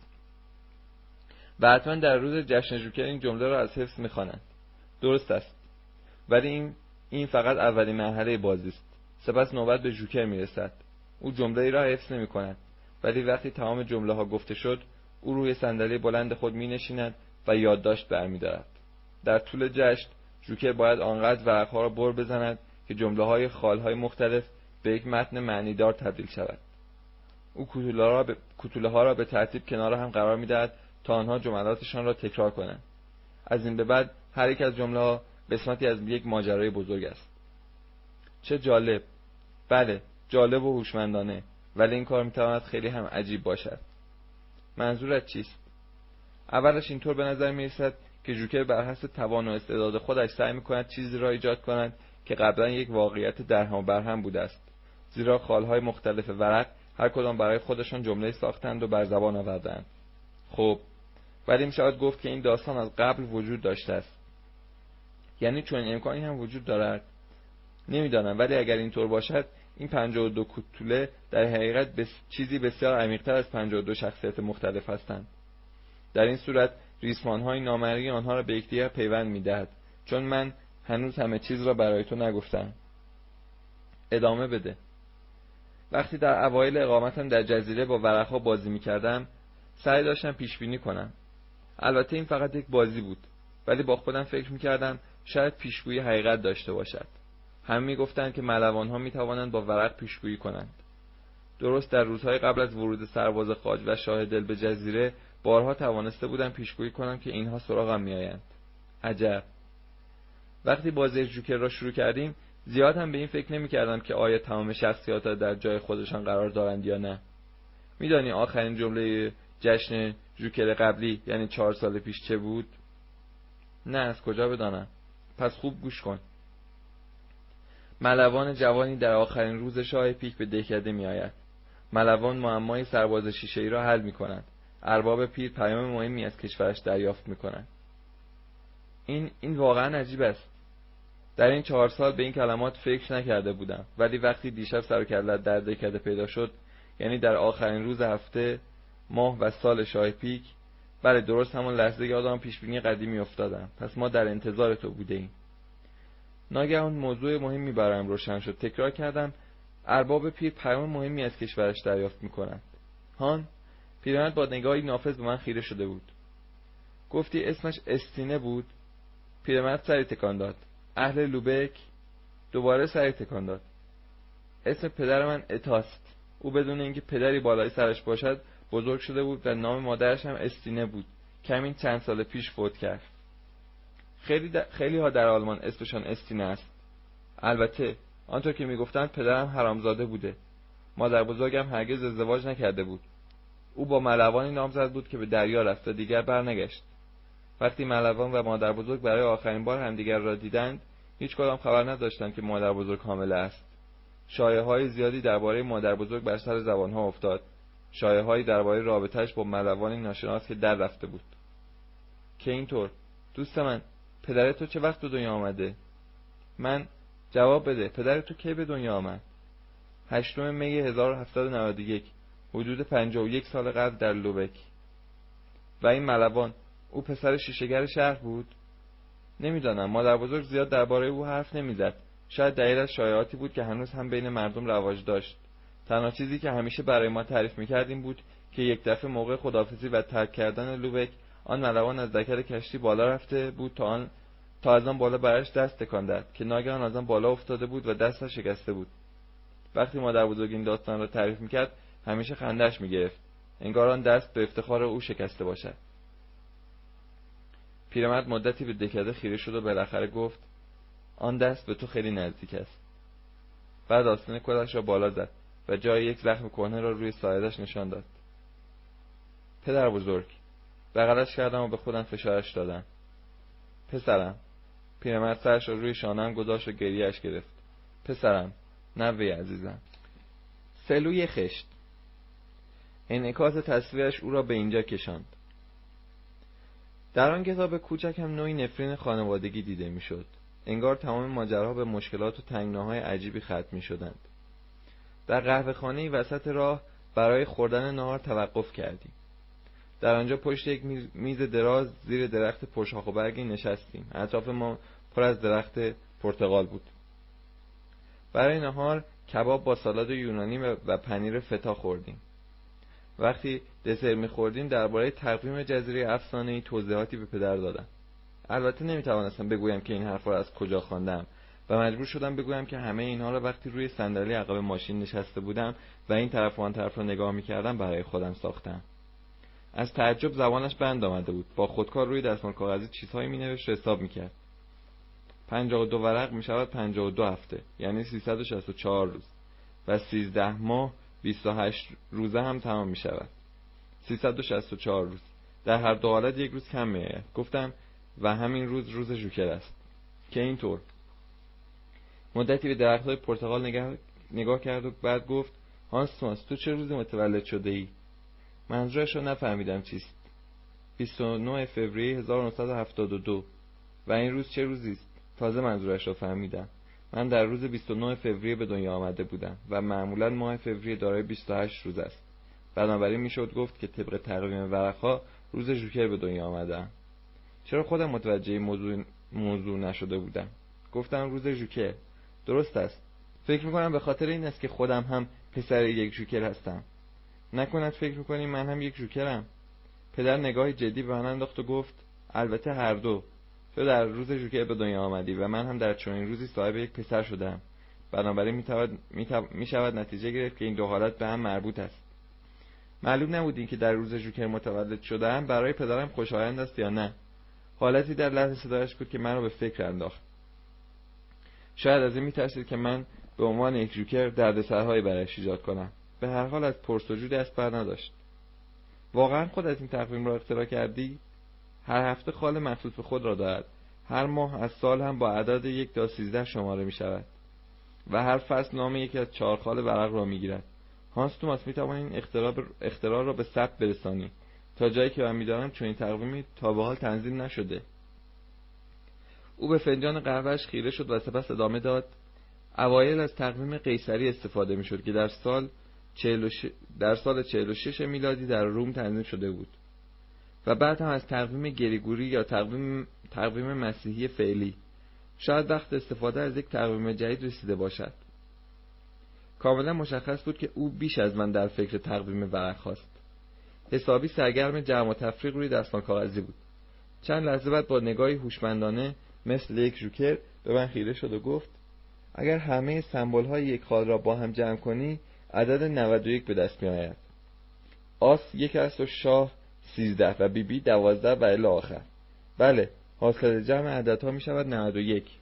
و حتما در روز جشن جوکر این جمله را از حفظ می‌خوانند. درست است. ولی این این فقط اولین مرحله بازی است. سپس نوبت به جوکر میرسد. او جمله‌ای را حفظ نمی‌کند، ولی وقتی تمام جمله‌ها گفته شد، او روی صندلی بلند خود می‌نشیند و یادداشت برمی‌دارد. در طول جشن جوکر باید آنقدر ورق‌ها را بر بزند که جمله‌های خال‌های مختلف به یک متن معنیدار تبدیل شود. او کوتوله‌ها را به کوتوله‌ها را به ترتیب کنار هم قرار می‌دهد تا آنها جملاتشان را تکرار کنند. از این به بعد هر یک از جمله‌ها قسمتی از یک ماجرای بزرگ است. چه جالب. بله، جالب و هوشمندانه، ولی این کار می‌تواند خیلی هم عجیب باشد. منظورت چیست؟ اولش اینطور به نظر می‌رسد که جوکر بر حسب توان و استعداد خودش سعی می‌کند چیزی را ایجاد کند که قبلا یک واقعیت درهم و برهم بوده است. زیرا خال‌های مختلف ورق هر کدام برای خودشان جمله ساختند و بر زبان آوردند. خب، ولی می‌شود گفت که این داستان از قبل وجود داشته است. یعنی چون امکانی هم وجود دارد؟ نمیدانم، ولی اگر اینطور باشد این پنجاه و دو کوتوله در حقیقت بس چیزی بسیار عمیق‌تر از پنجاه و دو شخصیت مختلف هستند. در این صورت ریسمان‌های نامرئی آنها را به یکدیگر پیوند می‌دهد، چون من هنوز همه چیز را برای تو نگفتم. ادامه بده. وقتی در اوایل اقامتم در جزیره با ورق‌ها بازی می‌کردم، سعی داشتم پیش‌بینی کنم. البته این فقط یک بازی بود، ولی با خودم فکر می‌کردم شاید پیشگویی حقیقت داشته باشد. هم می‌گفتند که ملوان‌ها می‌توانند با ورق پیشگویی کنند. درست در روزهای قبل از ورود سرباز خاج و شاه دل به جزیره بارها توانسته بودم پیشگویی کنم که اینها سراغم می‌آیند. عجب. وقتی بازی جوکر را شروع کردیم زیاد هم به این فکر نمی‌کردم که آیا تمام شخصیات در جای خودشان قرار دارند یا نه. می‌دانی آخرین جمله جشن جوکر قبلی یعنی چهار سال پیش چه بود؟ نه، از کجا بدانم؟ پس خوب گوش کن. ملوان جوانی در آخرین روز شاه پیک به دهکده می‌آید. ملوان معمای سرباز شیشه‌ای را حل می‌کند. ارباب پیر پیام مهمی از کشورش دریافت می‌کنند. این این واقعا عجیب است. در این چهار سال به این کلمات فکر نکرده بودم، ولی وقتی دیشب سر و کله‌ات در دهکده پیدا شد، یعنی در آخرین روز هفته، ماه و سال شاه پیک، بله درست همون لحظه یادم پیشبینی قدیمی افتادم. پس ما در انتظار تو بودیم. ناگهان موضوع مهمی برایم روشن شد. تکرار کردم: ارباب پیر پیام مهمی از کشورش دریافت می‌کنند. هان؟ پیرمرد با نگاهی نافذ به من خیره شده بود. گفتی اسمش استینه بود؟ پیرمرد سری تکان داد. اهل لوبک؟ دوباره سری تکان داد. اسم پدر من اتاست. او بدون اینکه پدری بالای سرش باشد بزرگ شده بود و نام مادرش هم استینه بود که همین چند سال پیش فوت کرد. خیلی خیلی ها در آلمان اسمشان استینه است. البته آنطور که میگفتند پدرم حرامزاده بوده. مادر بزرگم هرگز ازدواج نکرده بود. او با ملوانی نامزد بود که به دریا رفت و دیگر برنگشت. وقتی ملوان و مادر بزرگ برای آخرین بار همدیگر را دیدند، هیچ کدام خبر نداشتند که مادر بزرگ حامله است. شایعه‌های زیادی درباره مادر بزرگ بر سر زبانها افتاد. شایعه‌هایی درباره رابطه‌اش با ملوانی ناشناس که در رفته بود. که اینطور. دوست من، پدر تو چه وقت به دنیا آمده؟ من: جواب بده، پدر تو کی به دنیا آمد؟ هشتم می هزار و هفتصد و نود و یک، حدود پنجاه و یک سال قبل در لوبک. و این ملوان، او پسر شیشه‌گر شهر بود؟ نمیدانم، مادر بزرگ زیاد درباره او حرف نمیزد. شاید دلیل از شایعاتی بود که هنوز هم بین مردم رواج داشت. تنها چیزی که همیشه برای ما تعریف میکرد این بود که یک دفعه موقع خداحافظی و ترک کردن لوبک، آن ملوان از دکل کشتی بالا رفته بود تا آن تا از آن بالا برش دست تکان داد که ناگهان از آن بالا افتاده بود و دستش شکسته بود. وقتی مادر بزرگ این داستان را تعریف میکرد همیشه خنده‌اش میگرفت، انگار آن دست به افتخار او شکسته باشد. پیرمرد مدتی به دکده خیره شد و بالاخره گفت: آن دست به تو خیلی نزدیک است. بعد آستین کلش را بالا زد و جای یک زخم کهنه را روی ساعدش نشان داد. پدر بزرگ. بغلش کردم و به خودم فشارش دادم. پسرم. پیرمرد سرش را روی شانه‌ام گذاشت و گریه‌اش گرفت. پسرم، نوه عزیزم. سلوی خشت. انعکاس تصویرش او را به اینجا کشاند. در آن کتاب کوچک هم نوعی نفرین خانوادگی دیده میشد. انگار تمام ماجراها به مشکلات و تنگناهای عجیبی ختم می شدند. در قهوه‌خانه‌ای وسط راه برای خوردن نهار توقف کردیم. در آنجا پشت یک میز دراز زیر درخت پرشاخ و برگی نشستیم. اطراف ما پر از درخت پرتقال بود. برای نهار کباب با سالاد یونانی و پنیر فتا خوردیم. وقتی دسر می‌خوردیم درباره تقویم جزیره افسانه‌ای توضیحاتی به پدر دادم. البته نمی‌توانستم بگویم که این حرفا را از کجا خواندم و مجبور شدم بگویم که همه اینها را وقتی روی صندلی عقب ماشین نشسته بودم و این طرف و آن طرف را نگاه می‌کردم برای خودم ساختم. از تعجب زبانش بند آمده بود. با خودکار روی دستمال کاغذی چیزهایی می‌نوشت و حساب می‌کرد. پنجاه و دو ورق می‌شود پنجاه و دو هفته، یعنی سیصد و شصت و چهار روز و سیزده ماه بیست و هشت روزه هم تمام می‌شود. سیصد و شصت و چهار روز. در هر دو حالت یک روز کم می‌آید. گفتم و همین روز روز ژوکر است. که اینطور. مدتی به درخت‌های پرتقال نگاه نگاه کرد و بعد گفت: هانس توماس، تو چه روزی متولد شده ای؟ منظورش را نفهمیدم چیست. بیست و نه فوریه هزار و نهصد و هفتاد و دو. و این روز چه روزی است؟ تازه منظورش را فهمیدم. من در روز بیست و نه فوریه به دنیا آمده بودم و معمولا ماه فوریه دارای بیست و هشت روز است. بنابراین میشد گفت که طبق تقویم ورق‌ها روز ژوکر به دنیا آمدم. چرا خودم متوجه موضوع موضوع نشده بودم؟ گفتم روز ژوکر. درست است. فکر میکنم به خاطر این است که خودم هم پسر یک ژوکر هستم. نکند فکر میکنی من هم یک ژوکرم؟ پدر نگاهی جدی به من انداخت و گفت: البته هر دو. تو در روز ژوکر به دنیا آمدی و من هم در چنین روزی صاحب یک پسر شدم. بنابراین میتواند میشود نتیجه گرفت که این دو حالت به هم مربوط است. معلوم نبود این که در روز ژوکر متولد شدم برای پدرم خوشایند است یا نه. حالتی در لحظه صدایش بود که من را به فکر انداخت. شاید از این میترسید که من به عنوان یک ژوکر دردسرهایی برایش ایجاد کنم. به هر حال از پرسجو دست بر نداشت. واقعا خودت این تقویم را اختراع کردی؟ هر هفته خال مخصوص به خود را دارد. هر ماه از سال هم با عدد یک تا سیزده شماره می شود و هر فصل نام یکی از چهار خال ورق را می گیرد. هانس توماس، می توانی این اختراع, بر... اختراع را به ثبت برسانی. تا جایی که من می دانم چون این تقویمی تا به حال تنظیم نشده. او به فنجان قهوه‌اش خیره شد و سپس ادامه داد: اوایل از تقویم قیصری استفاده می شد که در سال چهل و شش در سال چهل و شش میلادی در روم تنظیم شده بود و بعد هم از تقویم گریگوری یا تقویم تقویم مسیحی فعلی. شاید وقت استفاده از یک تقویم جدید رسیده باشد. کاملا مشخص بود که او بیش از من در فکر تقویم ورق خواست. حسابی سرگرم جمع و تفریق روی دستمال کاغذی بود. چند لحظه بعد با نگاهی هوشمندانه مثل یک ژوکر به من خیره شد و گفت: اگر همه سمبول‌های یک خال را با هم جمع کنی عدد نود و یک به دست می‌آید. آس یک است و شاه سیزده و بی بی دوازده و الی آخر. بله، حاصل جمع عددها می شود نود و یک.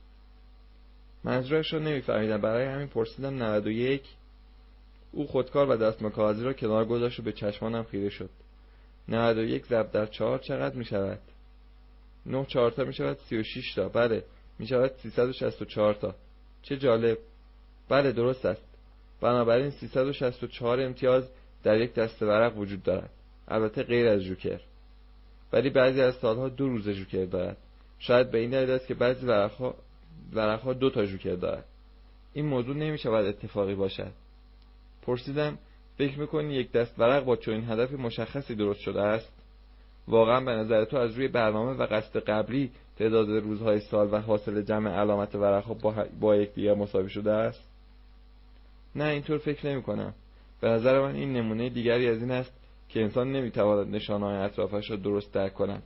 منظورش را نمی‌فهمیدم، برای همین پرسیدم نود و یک. او خودکار و دستمال کاغذی را کنار گذاشت و به چشمانم خیره شد. نود و یک ضرب در چهار چقدر می شود؟ نه چهار تا می شود سی و شش تا. بله، می شود سیصد و شصت و چهار تا. چه جالب. بله درست است. بنابراین سیصد و شصت و چهار امتیاز در یک دسته ورق وجود دارد، البته غیر از ژوکر. ولی بعضی از سالها دو روزه جوکر دارد. شاید به این دلیل است که بعضی ورقها ورقها دو تا جوکر دارد. این موضوع نمی شود اتفاقی باشد. پرسیدم فکر میکنی یک دست ورق با چنین هدف مشخصی درست شده است؟ واقعا به نظر تو از روی برنامه و قصد قبلی تعداد روزهای سال و حاصل جمع علامت ورقها با, با یکدیگر مساوی شده است؟ نه، اینطور فکر نمی کنم. به نظر من این نمونه دیگری از این است که انسان نمیتواند نشانه‌های اطرافش را درست درک کند.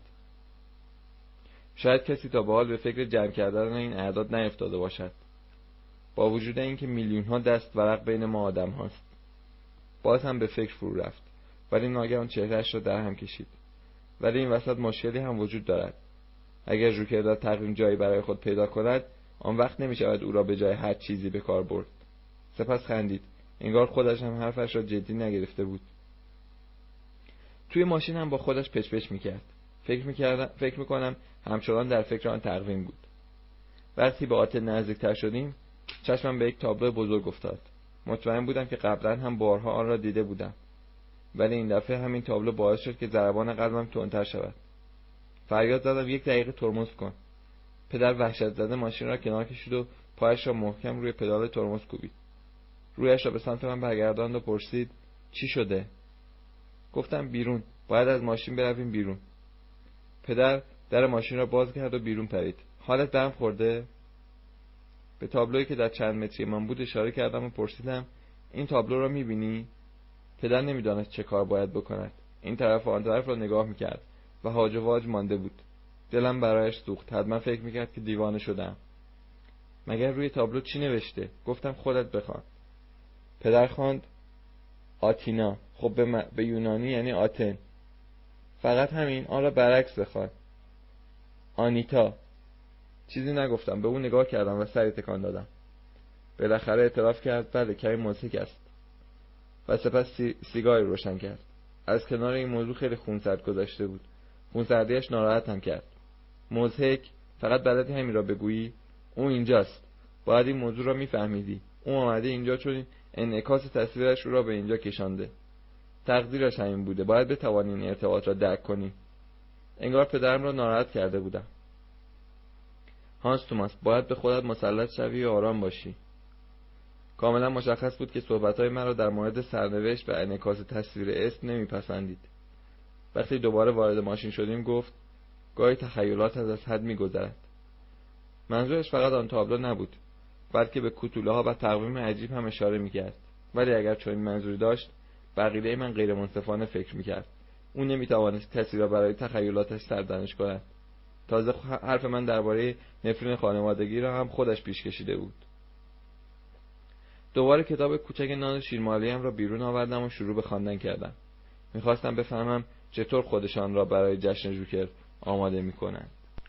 شاید کسی تا به حال به فکر جمع کردن این اعداد نیفتاده باشد، با وجود اینکه میلیون ها دست ورق بین ما آدم هاست. باز هم به فکر فرو رفت، ولی ناگهان چهرهش را در هم کشید. ولی این وسط مشکلی هم وجود دارد. اگر جوکر در تقویم جایی برای خود پیدا کند، آن وقت نمی شود او را به جای هر چیزی به کار برد. سپس خندید. انگار خودش هم حرفش را جدی نگرفته بود. توی ماشین هم با خودش پچ پچ میکرد. فکر میکردم فکر میکنم همچنان در فکر آن تقویم بود. وقتی به آتن نزدیکتر شدیم، چشمم به یک تابلو بزرگ افتاد. مطمئن بودم که قبلا هم بارها آن را دیده بودم، ولی این دفعه همین تابلو باعث شد که ضربان قلبم تندتر شود. فریاد زدم یک دقیقه ترمز کن. پدر وحشت زده ماشین را کنار کشید و پایش را محکم روی پدال ترمز کوبید. رویش را به سمت من برگرداند و پرسید چی شده؟ گفتم بیرون، باید از ماشین برویم بیرون. پدر در ماشین را باز کرد و بیرون پرید. حالت برم خورده؟ به تابلویی که در چند متری من بود اشاره کردم و پرسیدم این تابلو را میبینی؟ پدر نمیدانست چه کار باید بکند. این طرف و آن طرف را نگاه میکرد و هاج و واج مانده بود. دلم برایش سوخت. حتما فکر میکرد که دیوانه شدم. مگر روی تابلو چی نوشته؟ گفتم خودت بخوان. پدر خواند آتینا. خب به, م... به یونانی یعنی آتن. فقط همین؟ آن را برعکس بخوان. آنیتا. چیزی نگفتم. به او نگاه کردم و سری تکان دادم. بالاخره اعتراف کرد بله کمی مضحک است و سپس سی... سیگاری روشن کرد. از کنار این موضوع خیلی خونسرد گذشته بود. خونسردیش ناراحتم کرد. مضحک؟ فقط بلدی همین را بگویی؟ او اینجاست. باید این موضوع را میفهمیدی. او آمده اینجا چون انعکاس تصویرش او را به اینجا کشانده. تقدیرش همین بوده. باید بتوانی این ارتباط را درک کنی. انگار پدرم را ناراحت کرده بودم. هانس توماس، باید به خودت مسلط شوی و آرام باشی. کاملا مشخص بود که صحبتهای من را در مورد سرنوشت و انعکاس تصویر اسم نمیپسندید. وقتی دوباره وارد ماشین شدیم گفت گاهی تخیلات از حد میگذرد. منظورش فقط آن تابلو نبود، بلکه به کوتوله ها و تقویم عجیب هم اشاره میکرد. ولی اگر چنین منظوری داشت، بقیده من غیر منصفانه فکر میکرد. اون نمیتوانست کسی را برای تخیلاتش سرزنش کند. تازه حرف من درباره نفرین خانوادگی را هم خودش پیش کشیده بود. دوباره کتاب کوچک نان شیرمالیم را بیرون آوردم و شروع به خواندن کردم. میخواستم بفهمم چطور خودشان را برای جشن جوکر آماده میکنند.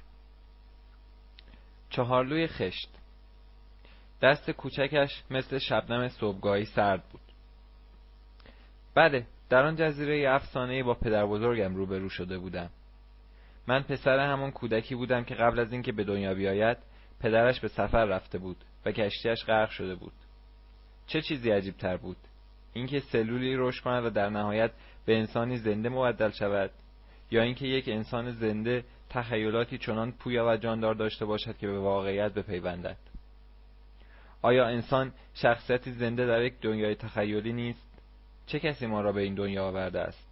چهارلوی خشت. دست کوچکش مثل شبنم صبحگاهی سرد بود. بله، در آن جزیره افسانه‌ای با پدر بزرگم روبرو شده بودم. من پسر همان کودکی بودم که قبل از اینکه به دنیا بیاید پدرش به سفر رفته بود و کشتیش غرق شده بود. چه چیزی عجیب تر بود؟ اینکه سلولی رشد کند و در نهایت به انسانی زنده مبدل شود، یا اینکه یک انسان زنده تخیلاتی چنان پویا و جاندار داشته باشد که به واقعیت بپیوندد؟ آیا انسان شخصیتی زنده در یک دنیای تخیلی نیست؟ چه کسی ما را به این دنیا آورده است؟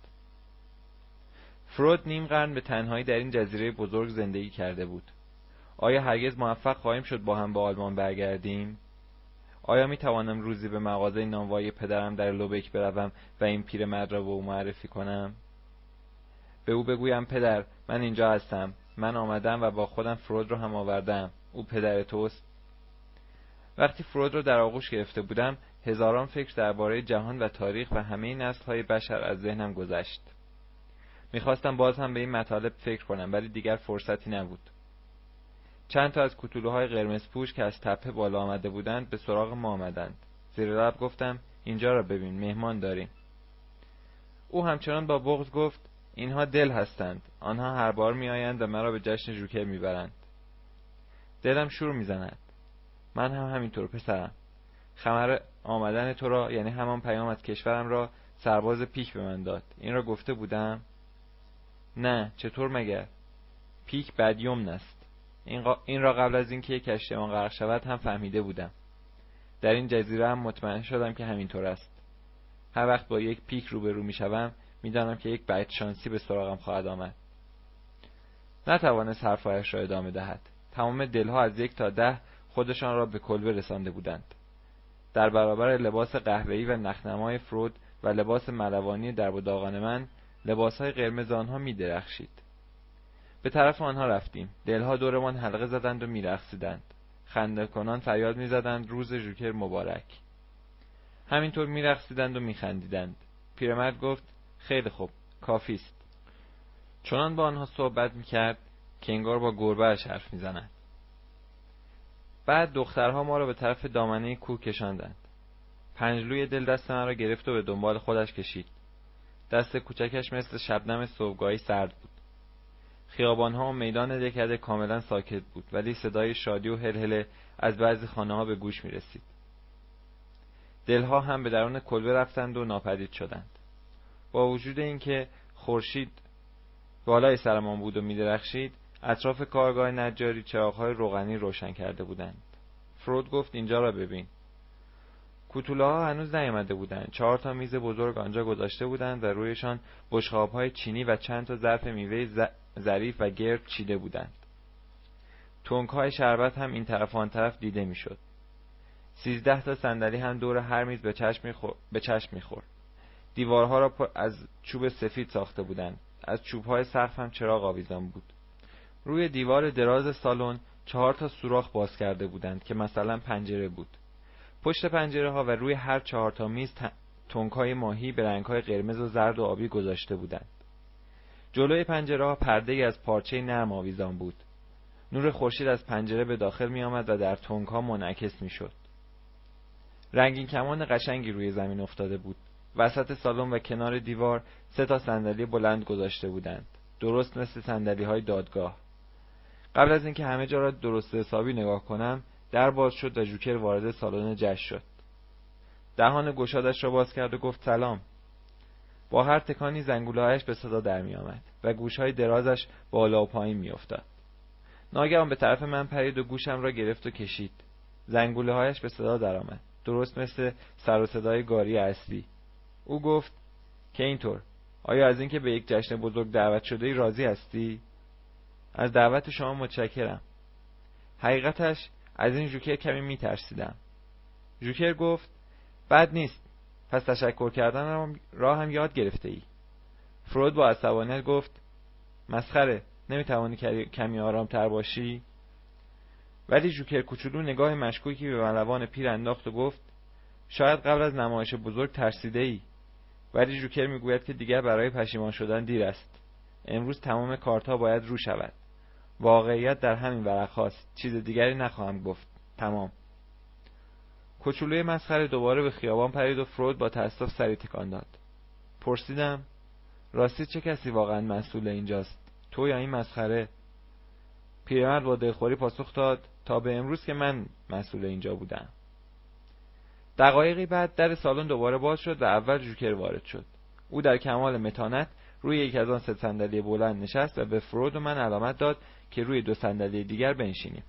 فرود نیم قرن به تنهایی در این جزیره بزرگ زندگی کرده بود. آیا هرگز موفق خواهیم شد با هم به آلمان برگردیم؟ آیا می توانم روزی به مغازه نانوایی پدرم در لوبک بروم و این پیرمرد را به او معرفی کنم؟ به او بگویم پدر، من اینجا هستم. من آمدم و با خودم فرود را هم آوردم. او پدر توست؟ وقتی فرود را در آغوش گرفته بودم، هزاران فکر درباره جهان و تاریخ و همه نسل‌های بشر از ذهنم گذشت. میخواستم باز هم به این مطالب فکر کنم، ولی دیگر فرصتی نبود. چند تا از کوتولوهای قرمز پوش که از تپه بالا آمده بودند به سراغ ما آمدند. زیر لب گفتم اینجا را ببین، مهمان داریم. او همچنان با بغض گفت اینها دل هستند. آنها هر بار می آیند و مرا به جشن جوکر می برند. دلم شور می زند. من هم همینطور پسرم. خبر آمدن تو را، یعنی همان پیام از کشورم را، سرباز پیک به من داد. این را گفته بودم؟ نه، چطور مگر؟ پیک بدیومن است. این, قا... این را قبل از اینکه کشتیمان غرق شود هم فهمیده بودم. در این جزیره هم مطمئن شدم که همینطور است. هر وقت با یک پیک روبرو میشوم میدانم که یک بدشانسی به سراغم خواهد آمد. نتوانست حرفایش را ادامه دهد. تمام دلها از یک تا ده خودشان را به کلبه رسانده بودند. در برابر لباس قهوه‌ای و نخنمای فرود و لباس ملوانی درب و داغان من، لباسهای قرمز آنها می درخشید. به طرف آنها رفتیم. دلها دورمان حلقه زدند و می رقصیدند. خنده کنان فریاد می زدند روز ژوکر مبارک. همینطور می رقصیدند و می خندیدند. پیرمرد گفت خیلی خوب، کافی است. چنان با آنها صحبت می کرد که انگار با گربه‌اش حرف می زند. بعد دخترها ما را به طرف دامنه کوه کشاندند. پنجلوی دل دست من را گرفت و به دنبال خودش کشید. دست کوچکش مثل شبنم صبحگاهی سرد بود. خیابانها و میدان دکده کاملا ساکت بود، ولی صدای شادی و هلهله از بعضی خانه‌ها به گوش می رسید. دلها هم به درون کلبه رفتند و ناپدید شدند. با وجود اینکه خورشید بالای سرمان بود و می درخشید، اطراف کارگاه نجاری چراغ‌های روغنی روشن کرده بودند. فرود گفت اینجا را ببین. کوتولاها هنوز نیامده بودند. چهار تا میز بزرگ آنجا گذاشته بودند و رویشان بشقاب‌های چینی و چند تا ظرف میوه ظریف و گرد چیده بودند. تنگ‌های شربت هم این طرف آن طرف دیده میشد. سیزده تا صندلی هم دور هر میز به چشم میخورد. به چشم میخورد. دیوارها را از چوب سفید ساخته بودند. از چوب‌های سقف هم چراغ آویزان بود. روی دیوار دراز سالن چهار تا سوراخ باز کرده بودند که مثلا پنجره بود. پشت پنجره ها و روی هر چهار تا میز تنگ‌های ماهی به رنگ‌های قرمز و زرد و آبی گذاشته بودند. جلوی پنجره ها پرده‌ای از پارچه نرم آویزان بود. نور خورشید از پنجره به داخل می آمد و در تنگ‌ها منعکس می شد. رنگین کمان قشنگی روی زمین افتاده بود. وسط سالن و کنار دیوار سه تا صندلی بلند گذاشته بودند، درست مثل صندلی‌های دادگاه. قبل از اینکه همه جا را درست حسابی نگاه کنم، در باز شد و ژوکر وارد سالن جشن شد. دهان گشادش را باز کرد و گفت سلام. با هر تکانی زنگوله‌هایش به صدا در می آمد و گوش‌های درازش بالا و پایین می افتاد. ناگهان به طرف من پرید و گوشم را گرفت و کشید. زنگوله‌هایش به صدا در آمد، درست مثل سر و صدای گاری اصلی. او گفت که اینطور، آیا از اینکه به یک جشن بزرگ دعوت شده‌ای راضی هستی؟ از دعوت شما متشکرم. حقیقتش از این ژوکر کمی میترسیدم. ژوکر گفت بد نیست، پس تشکر کردن را هم یاد گرفته ای. فرود با عصبانیت گفت مسخره، نمیتوانی کمی آرام تر باشی؟ ولی ژوکر کوچولو نگاه مشکوکی به ملوان پیر انداخت و گفت شاید قبل از نمایش بزرگ ترسیده ای. ولی ژوکر میگوید که دیگر برای پشیمان شدن دیر است. امروز تمام کارت‌ها باید رو شود. واقعیت در همین ورق هاست. چیز دیگری نخواهم گفت. تمام. کوچولوی مسخره دوباره به خیابان پرید و فرود با تأسف سری تکان داد. پرسیدم راستی چه کسی واقعا مسئول اینجاست؟ تو یا این مسخره؟ پیرمرد با دلخوری پاسخ داد تا به امروز که من مسئول اینجا بودم. دقایقی بعد در سالن دوباره باز شد و اول ژوکر وارد شد. او در کمال متانت روی یک از آن سه صندلی بلند نشست و به فرود و من علامت داد که روی دو صندلی دیگر بنشینیم.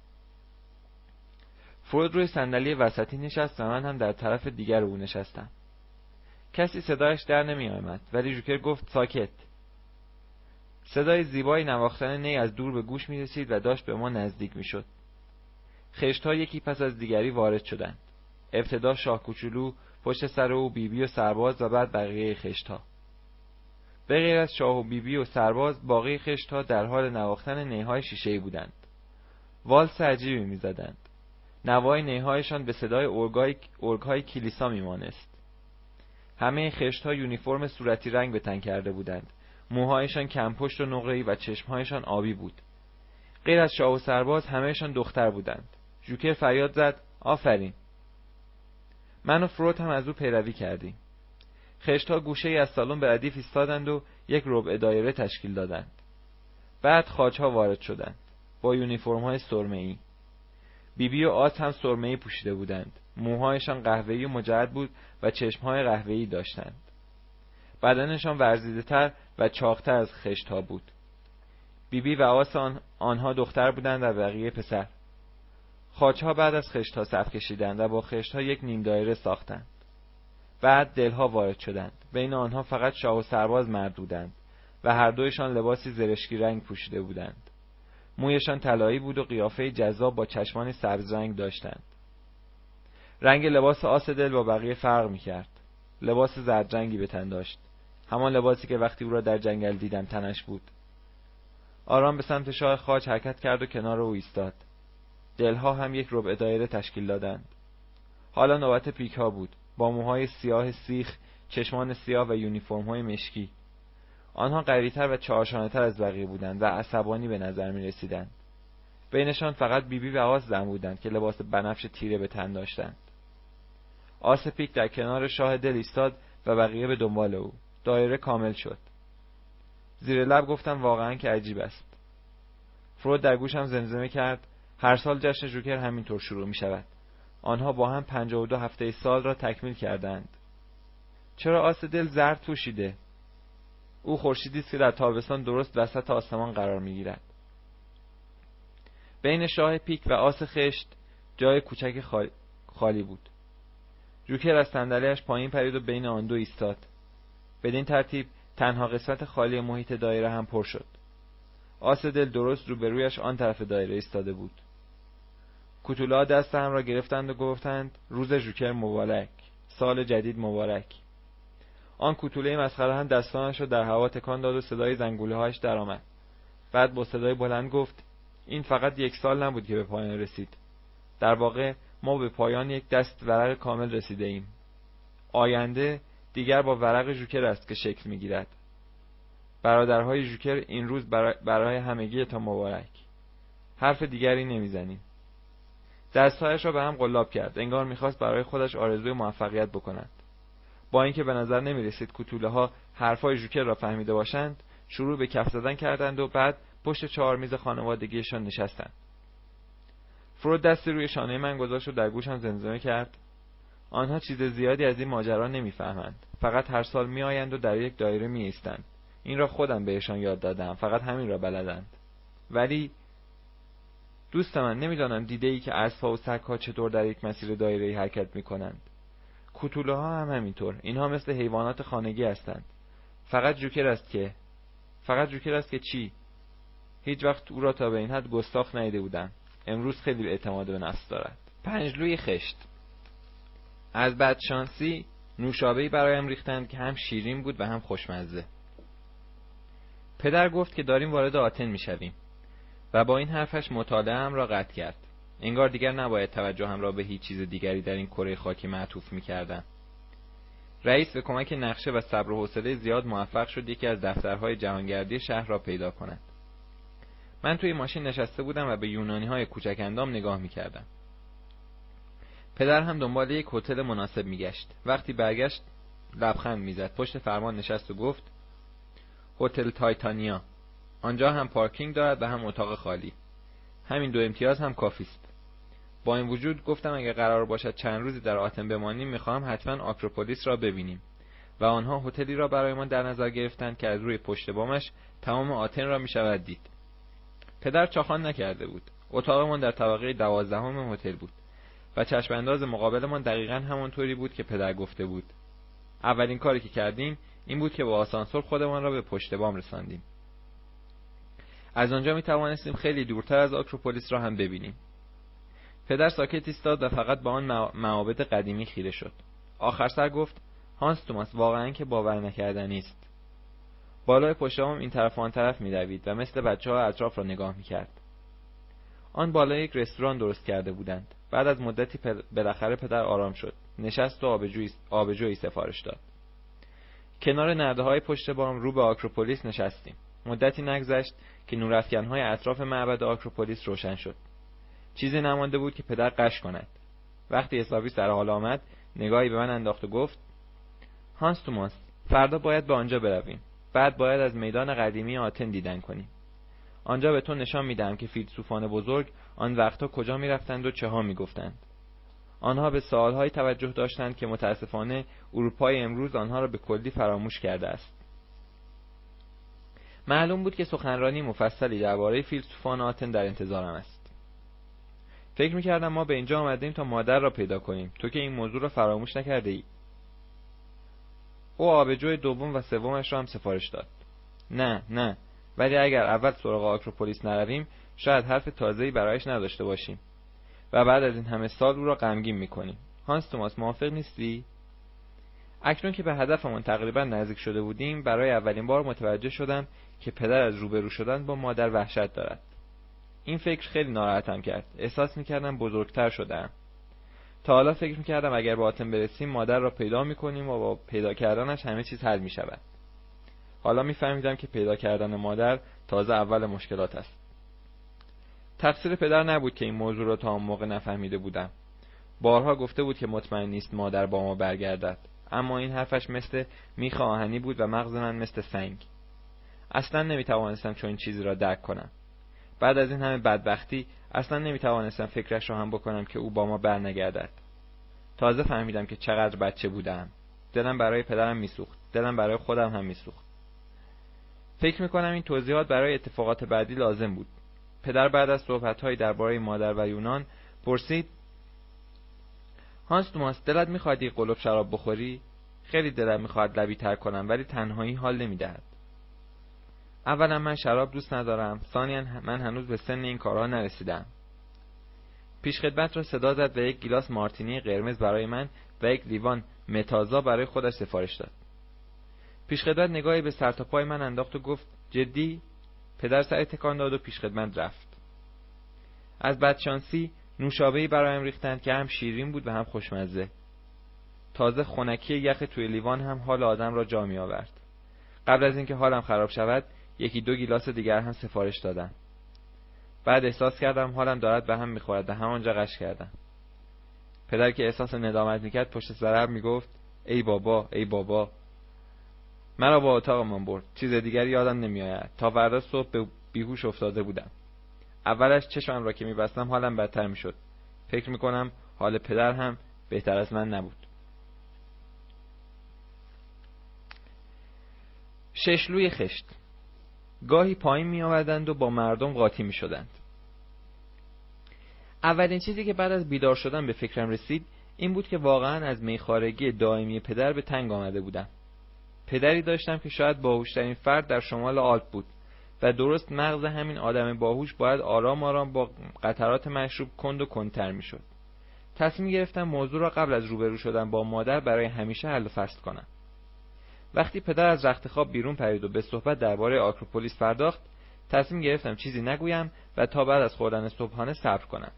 فرود روی صندلی وسطی نشست و من هم در طرف دیگر او نشستم. کسی صدایش در نمی آمد، ولی ژوکر گفت ساکت. صدای زیبای نواختن نی از دور به گوش می رسید و داشت به ما نزدیک می شد. خشت‌ها یکی پس از دیگری وارد شدند. ابتدا شاه کوچولو، پشت سر او بیبی و سرباز و بعد بقیه خشت‌ها. به غیر از شاه و بیبی و سرباز، باقی خشت‌ها در حال نواختن نیهای شیشه‌ای بودند. والس عجیبی می‌زدند. نوای نیهایشان به صدای ارگای ارگ‌های کلیسا می‌مانست. همه خشت‌ها یونیفرم صورتی رنگ به تن کرده بودند. موهایشان کمپشت و نقره‌ای و چشم‌هایشان آبی بود. غیر از شاه و سرباز همه‌شان دختر بودند. ژوکر فریاد زد آفرین. من و فرود هم از او پیروی کردیم. خشت‌ها گوشه‌ای از سالن به ردیف ایستادند و یک ربع دایره تشکیل دادند. بعد خاج‌ها وارد شدند با یونیفرم‌های سرمه‌ای. بیبی و آس هم سرمه‌ای پوشیده بودند. موهایشان قهوه‌ای و مجعد بود و چشم‌های قهوه‌ای داشتند. بدنشان ورزیده‌تر و چاق‌تر از خشت‌ها بود. بیبی و آس آن آنها دختر بودند و بقیه پسر. خاچ‌ها بعد از خشت‌ها صف کشیدند و با خشت‌ها یک نیم دایره ساختند. بعد دلها وارد شدند. بین آنها فقط شاه و سرباز مرد بودند و هر دویشان لباسی زرشکی رنگ پوشیده بودند. مویشان طلایی بود و قیافه جذاب با چشمان سبز رنگ داشتند. رنگ لباس آس دل با بقیه فرق می‌کرد. لباس زرد رنگی به تن داشت، همان لباسی که وقتی او را در جنگل دیدم تنش بود. آرام به سمت شاه خاچ حرکت کرد و کنار او ایستاد. دلها هم یک ربع دایره تشکیل دادند. حالا نوبت پیک ها بود، با موهای سیاه سیخ، چشمان سیاه و یونیفرم های مشکی. آنها قوی‌تر و چهارشانه‌تر از بقیه بودند و عصبانی به نظر می رسیدند. بینشان فقط بیبی و آس زن بودند که لباس بنفش تیره به تن داشتند. آس پیک در کنار شاه دل ایستاد و بقیه به دنبال او. دایره کامل شد. زیر لب گفتم واقعا که عجیب است. فرود در گوشم زمزمه کرد هر سال جشن جوکر همینطور شروع می شود. آنها با هم پنجاه و دو هفته سال را تکمیل کردند. چرا آس دل زرد پوشیده؟ او خورشیدی است که در تابستان درست وسط آسمان قرار می گیرد. بین شاه پیک و آس خشت جای کوچک خالی, خالی بود. جوکر از صندلی‌اش پایین پرید و بین آن دو ایستاد. بدین ترتیب تنها قسمت خالی محیط دایره هم پر شد. آس دل درست روبرویش آن طرف دایره ایستاده بود. کوتولا دست هم را گرفتند و گفتند روز جوکر مبارک، سال جدید مبارک. آن کوتوله مسخره هم دستانش را در هوا تکان داد و صدای زنگوله‌هایش درآمد. بعد با صدای بلند گفت این فقط یک سال نبود که به پایان رسید. در واقع ما به پایان یک دست ورق کامل رسیده ایم. آینده دیگر با ورق جوکر است که شکل می‌گیرد. برادرهای جوکر این روز برای, برای همگی تا مبارک. حرف دیگری نمیزنیم. دستهایش را به هم قلاب کرد. انگار میخواست برای خودش آرزوی موفقیت بکند. با اینکه به نظر نمیرسید کوتوله ها حرفای جوکر را فهمیده باشند، شروع به کف زدن کردند و بعد پشت چهار میز خانوادگیشان نشستند. فرود دستی روی شانه من گذاشت و در گوشم زمزمه کرد آنها چیز زیادی از این ماجرا نمیفهمند. فقط هر سال میآیند و در یک دایره میایستند. این را خودم بهشان یاد دادم. فقط همین را بلدند. ولی دوست من نمیدانم دیده ای که اسب‌ها و سگ‌ها چطور در یک مسیر دایره‌ای حرکت میکنند. کوتوله ها هم همینطور. اینها مثل حیوانات خانگی هستند. فقط جوکر است که فقط جوکر است که چی؟ هیچ وقت او را تا به این حد گستاخ ندیده بودم. امروز خیلی اعتماد به نفس دارد. پنجلوی خشت. از بدشانسی نوشابه‌ای برایم ریختند که هم شیرین بود و هم خوشمزه. پدر گفت که داریم وارد آتن میشویم و با این حرفش مطالعه‌ام را قطع کرد. انگار دیگر نباید توجهم را به هیچ چیز دیگری در این کره خاکی معطوف می‌کردم. رئیس به کمک نقشه و صبر و حوصله زیاد موفق شد یکی از دفترهای جهانگردی شهر را پیدا کند. من توی ماشین نشسته بودم و به یونانی‌های کوچک اندام نگاه می‌کردم. پدر هم دنبال یک هتل مناسب می‌گشت. وقتی برگشت لبخند می‌زد. پشت فرمان نشست و گفت هتل تایتانیا. آنجا هم پارکینگ دارد و هم اتاق خالی. همین دو امتیاز هم کافی است. با این وجود گفتم اگه قرار باشد چند روزی در آتن بمانیم میخواهم حتما آکروپولیس را ببینیم و آنها هتلی را برایمان در نظر گرفتند که از روی پشت بامش تمام آتن را میشود دید. پدر چاخان نکرده بود. اتاقمان در طبقه دوازدهم هتل بود و چشم انداز مقابلمان دقیقاً همانطوری بود که پدر گفته بود. اولین کاری که کردیم این بود که با آسانسور خودمان را به پشت بام رساندیم. از آنجا می توانستیم خیلی دورتر از آکروپولیس را هم ببینیم. پدر ساکت ایستاد و فقط به آن معابد قدیمی خیره شد. آخر سر گفت هانس توماس واقعاً که باور نکردنی است. بالای پشت بام این طرف و آن طرف می‌دوید و مثل بچه‌ها اطراف را نگاه می‌کرد. آن بالا یک رستوران درست کرده بودند. بعد از مدتی بالاخره پدر آرام شد. نشست و آبجویی آبجویی سفارش داد. کنار نرده‌های پشت بام رو به آکروپولیس نشستیم. مدتی نگذشت که نورافکن‌های اطراف معبد آکروپولیس روشن شد. چیزی نمانده بود که پدر قش کند. وقتی حسابی سر حال آمد، نگاهی به من انداخت و گفت: هانس توماس، فردا باید به آنجا برویم. بعد باید از میدان قدیمی آتن دیدن کنیم. آنجا به تو نشان میدهم که فیلسوفان بزرگ آن وقتا کجا میرفتند و چه ها میگفتند. آنها به سوالهای توجه داشتند که متاسفانه اروپای امروز آنها را به کلی فراموش کرده است. معلوم بود که سخنرانی مفصلی درباره فیلسوفان آتن در انتظارم است. فکر می‌کردم ما به اینجا آمدیم تا مادر را پیدا کنیم. تو که این موضوع را فراموش نکرده ای. او آبجوی دوم و سومش را هم سفارش داد. نه نه، ولی اگر اول سراغ آکروپولیس نرویم شاید حرف تازه‌ای برایش نداشته باشیم و بعد از این همه سال او را غمگین می‌کنیم. هانس توماس، موافق نیستی؟ اکنون که به هدفمان تقریبا نزدیک شده بودیم، برای اولین بار متوجه شدم که پدر از روبرو شدن با مادر وحشت دارد. این فکر خیلی ناراحتم کرد. احساس می‌کردم بزرگتر شده‌ام. تا حالا فکر می‌کردم اگر به آتن برسیم مادر را پیدا می‌کنیم و با پیدا کردنش همه چیز حل می‌شود. حالا می‌فهمیدم که پیدا کردن مادر تازه اول مشکلات است. تقصیر پدر نبود که این موضوع را تا آن موقع نفهمیده بودم. بارها گفته بود که مطمئن نیست مادر با ما برگردد، اما این حرفش مثل میخ آهنی بود و مغز من مثل سنگ. اصلا نمیتوانستم چون این چیزی را درک کنم. بعد از این همه بدبختی اصلا نمیتوانستم فکرش را هم بکنم که او با ما برنگردد. تازه فهمیدم که چقدر بچه بودم. دلم برای پدرم میسوخت، دلم برای خودم هم میسوخت. فکر میکنم این توضیحات برای اتفاقات بعدی لازم بود. پدر بعد از صحبت‌های درباره مادر و یونان پرسید: هانس توماس، دلت میخواد یک قلوب شراب بخوری؟ خیلی دلم میخواد لبی تر کنم، ولی تنهایی حال نمیدهد. اولا من شراب دوست ندارم، ثانیا من هنوز به سن این کارها نرسیدم. پیشخدمت را صدا زد و یک گیلاس مارتینی قرمز برای من و یک لیوان متازا برای خودش سفارش داد. پیشخدمت نگاهی به سر تا پای من انداخت و گفت: جدی؟ پدر سر تکان داد و پیشخدمت رفت. از بدشانسی نوشابه‌ای برایم ریختند که هم شیرین بود و هم خوشمزه. تازه خنکی یخ توی لیوان هم حال آدم را جا می آورد. قبل از اینکه حالم خراب شود یکی دو گیلاس دیگر هم سفارش دادم. بعد احساس کردم حالم دارد به هم می‌خورد و همانجا غش کردم. پدر که احساس ندامت می‌کرد پشت سرم میگفت: ای بابا ای بابا. مرا با اتاقمان برد. چیز دیگری یادم نمیآید. تا فردا صبح به بیهوش افتاده بودم. اولش چشمم را که می‌بستم حالم بدتر می‌شد. فکر می‌کنم حال پدر هم بهتر از من نبود. ششلوی خشت گاهی پایین می آوردند و با مردم قاطی می شدند. اولین چیزی که بعد از بیدار شدن به فکرم رسید این بود که واقعا از میخارگی دائمی پدر به تنگ آمده بودم. پدری داشتم که شاید باهوشترین فرد در شمال آلپ بود و درست مغز همین آدم باهوش باید آرام آرام با قطرات مشروب کند و کندتر می شد. تصمیم گرفتم موضوع را قبل از روبرو شدن با مادر برای همیشه حل و فصل کنم. وقتی پدر از رخت خواب بیرون پرید و به صحبت درباره آکروپولیس پرداخت، تصمیم گرفتم چیزی نگویم و تا بعد از خوردن صبحانه صبر کنم.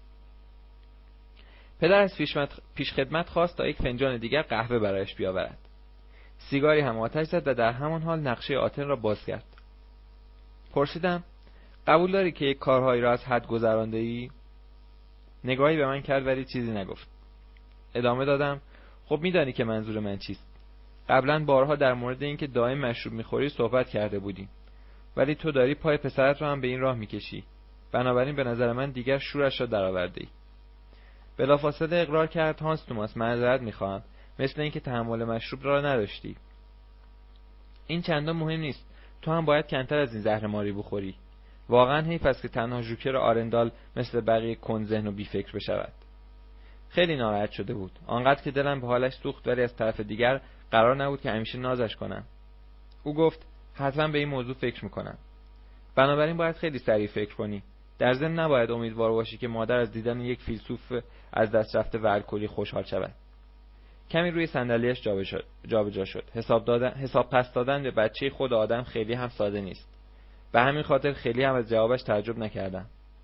پدر از پیشخدمت خواست تا یک فنجان دیگر قهوه برایش بیاورد. سیگاری هم آتش زد و در همان حال نقشه آتن را باز کرد. پرسیدم: قبول داری که یک کارهایی را از حد گذرانده ای؟ نگاهی به من کرد ولی چیزی نگفت. ادامه دادم: خب میدانی که منظور من چیست. قبلا بارها در مورد اینکه دائم مشروب میخوری صحبت کرده بودیم، ولی تو داری پای پسرت را هم به این راه میکشی. بنابراین به نظر من دیگر شورش را درآورده‌ای. بلافاصله اقرار کرد: هانس توماس، معذرت میخواهم، مثل اینکه تحمل مشروب را نداشتی. این چندان مهم نیست. تو هم باید کمتر از این زهرماری بخوری. واقعا حیف است که تنها جوکر آرندال مثل بقیه کندذهن و بیفکر بشود. خیلی ناراحت شده بود، آنقدر که دلم به حالش سوخت، ولی از طرف دیگر قرار نبود که همیشه نازش کنم. او گفت: حتما به این موضوع فکر میکنم. بنابراین باید خیلی سریع فکر کنی. در ضمن نباید امیدوار باشی که مادر از دیدن یک فیلسوف از دست رفته و الکلی خوشحال شود. کمی روی صندلیاش جابجا شد. حساب دادن، حساب پس دادن به بچه خود آدم خیلی هم ساده نیست. به همین خاطر خیلی هم از جوابش تعجب نکردم.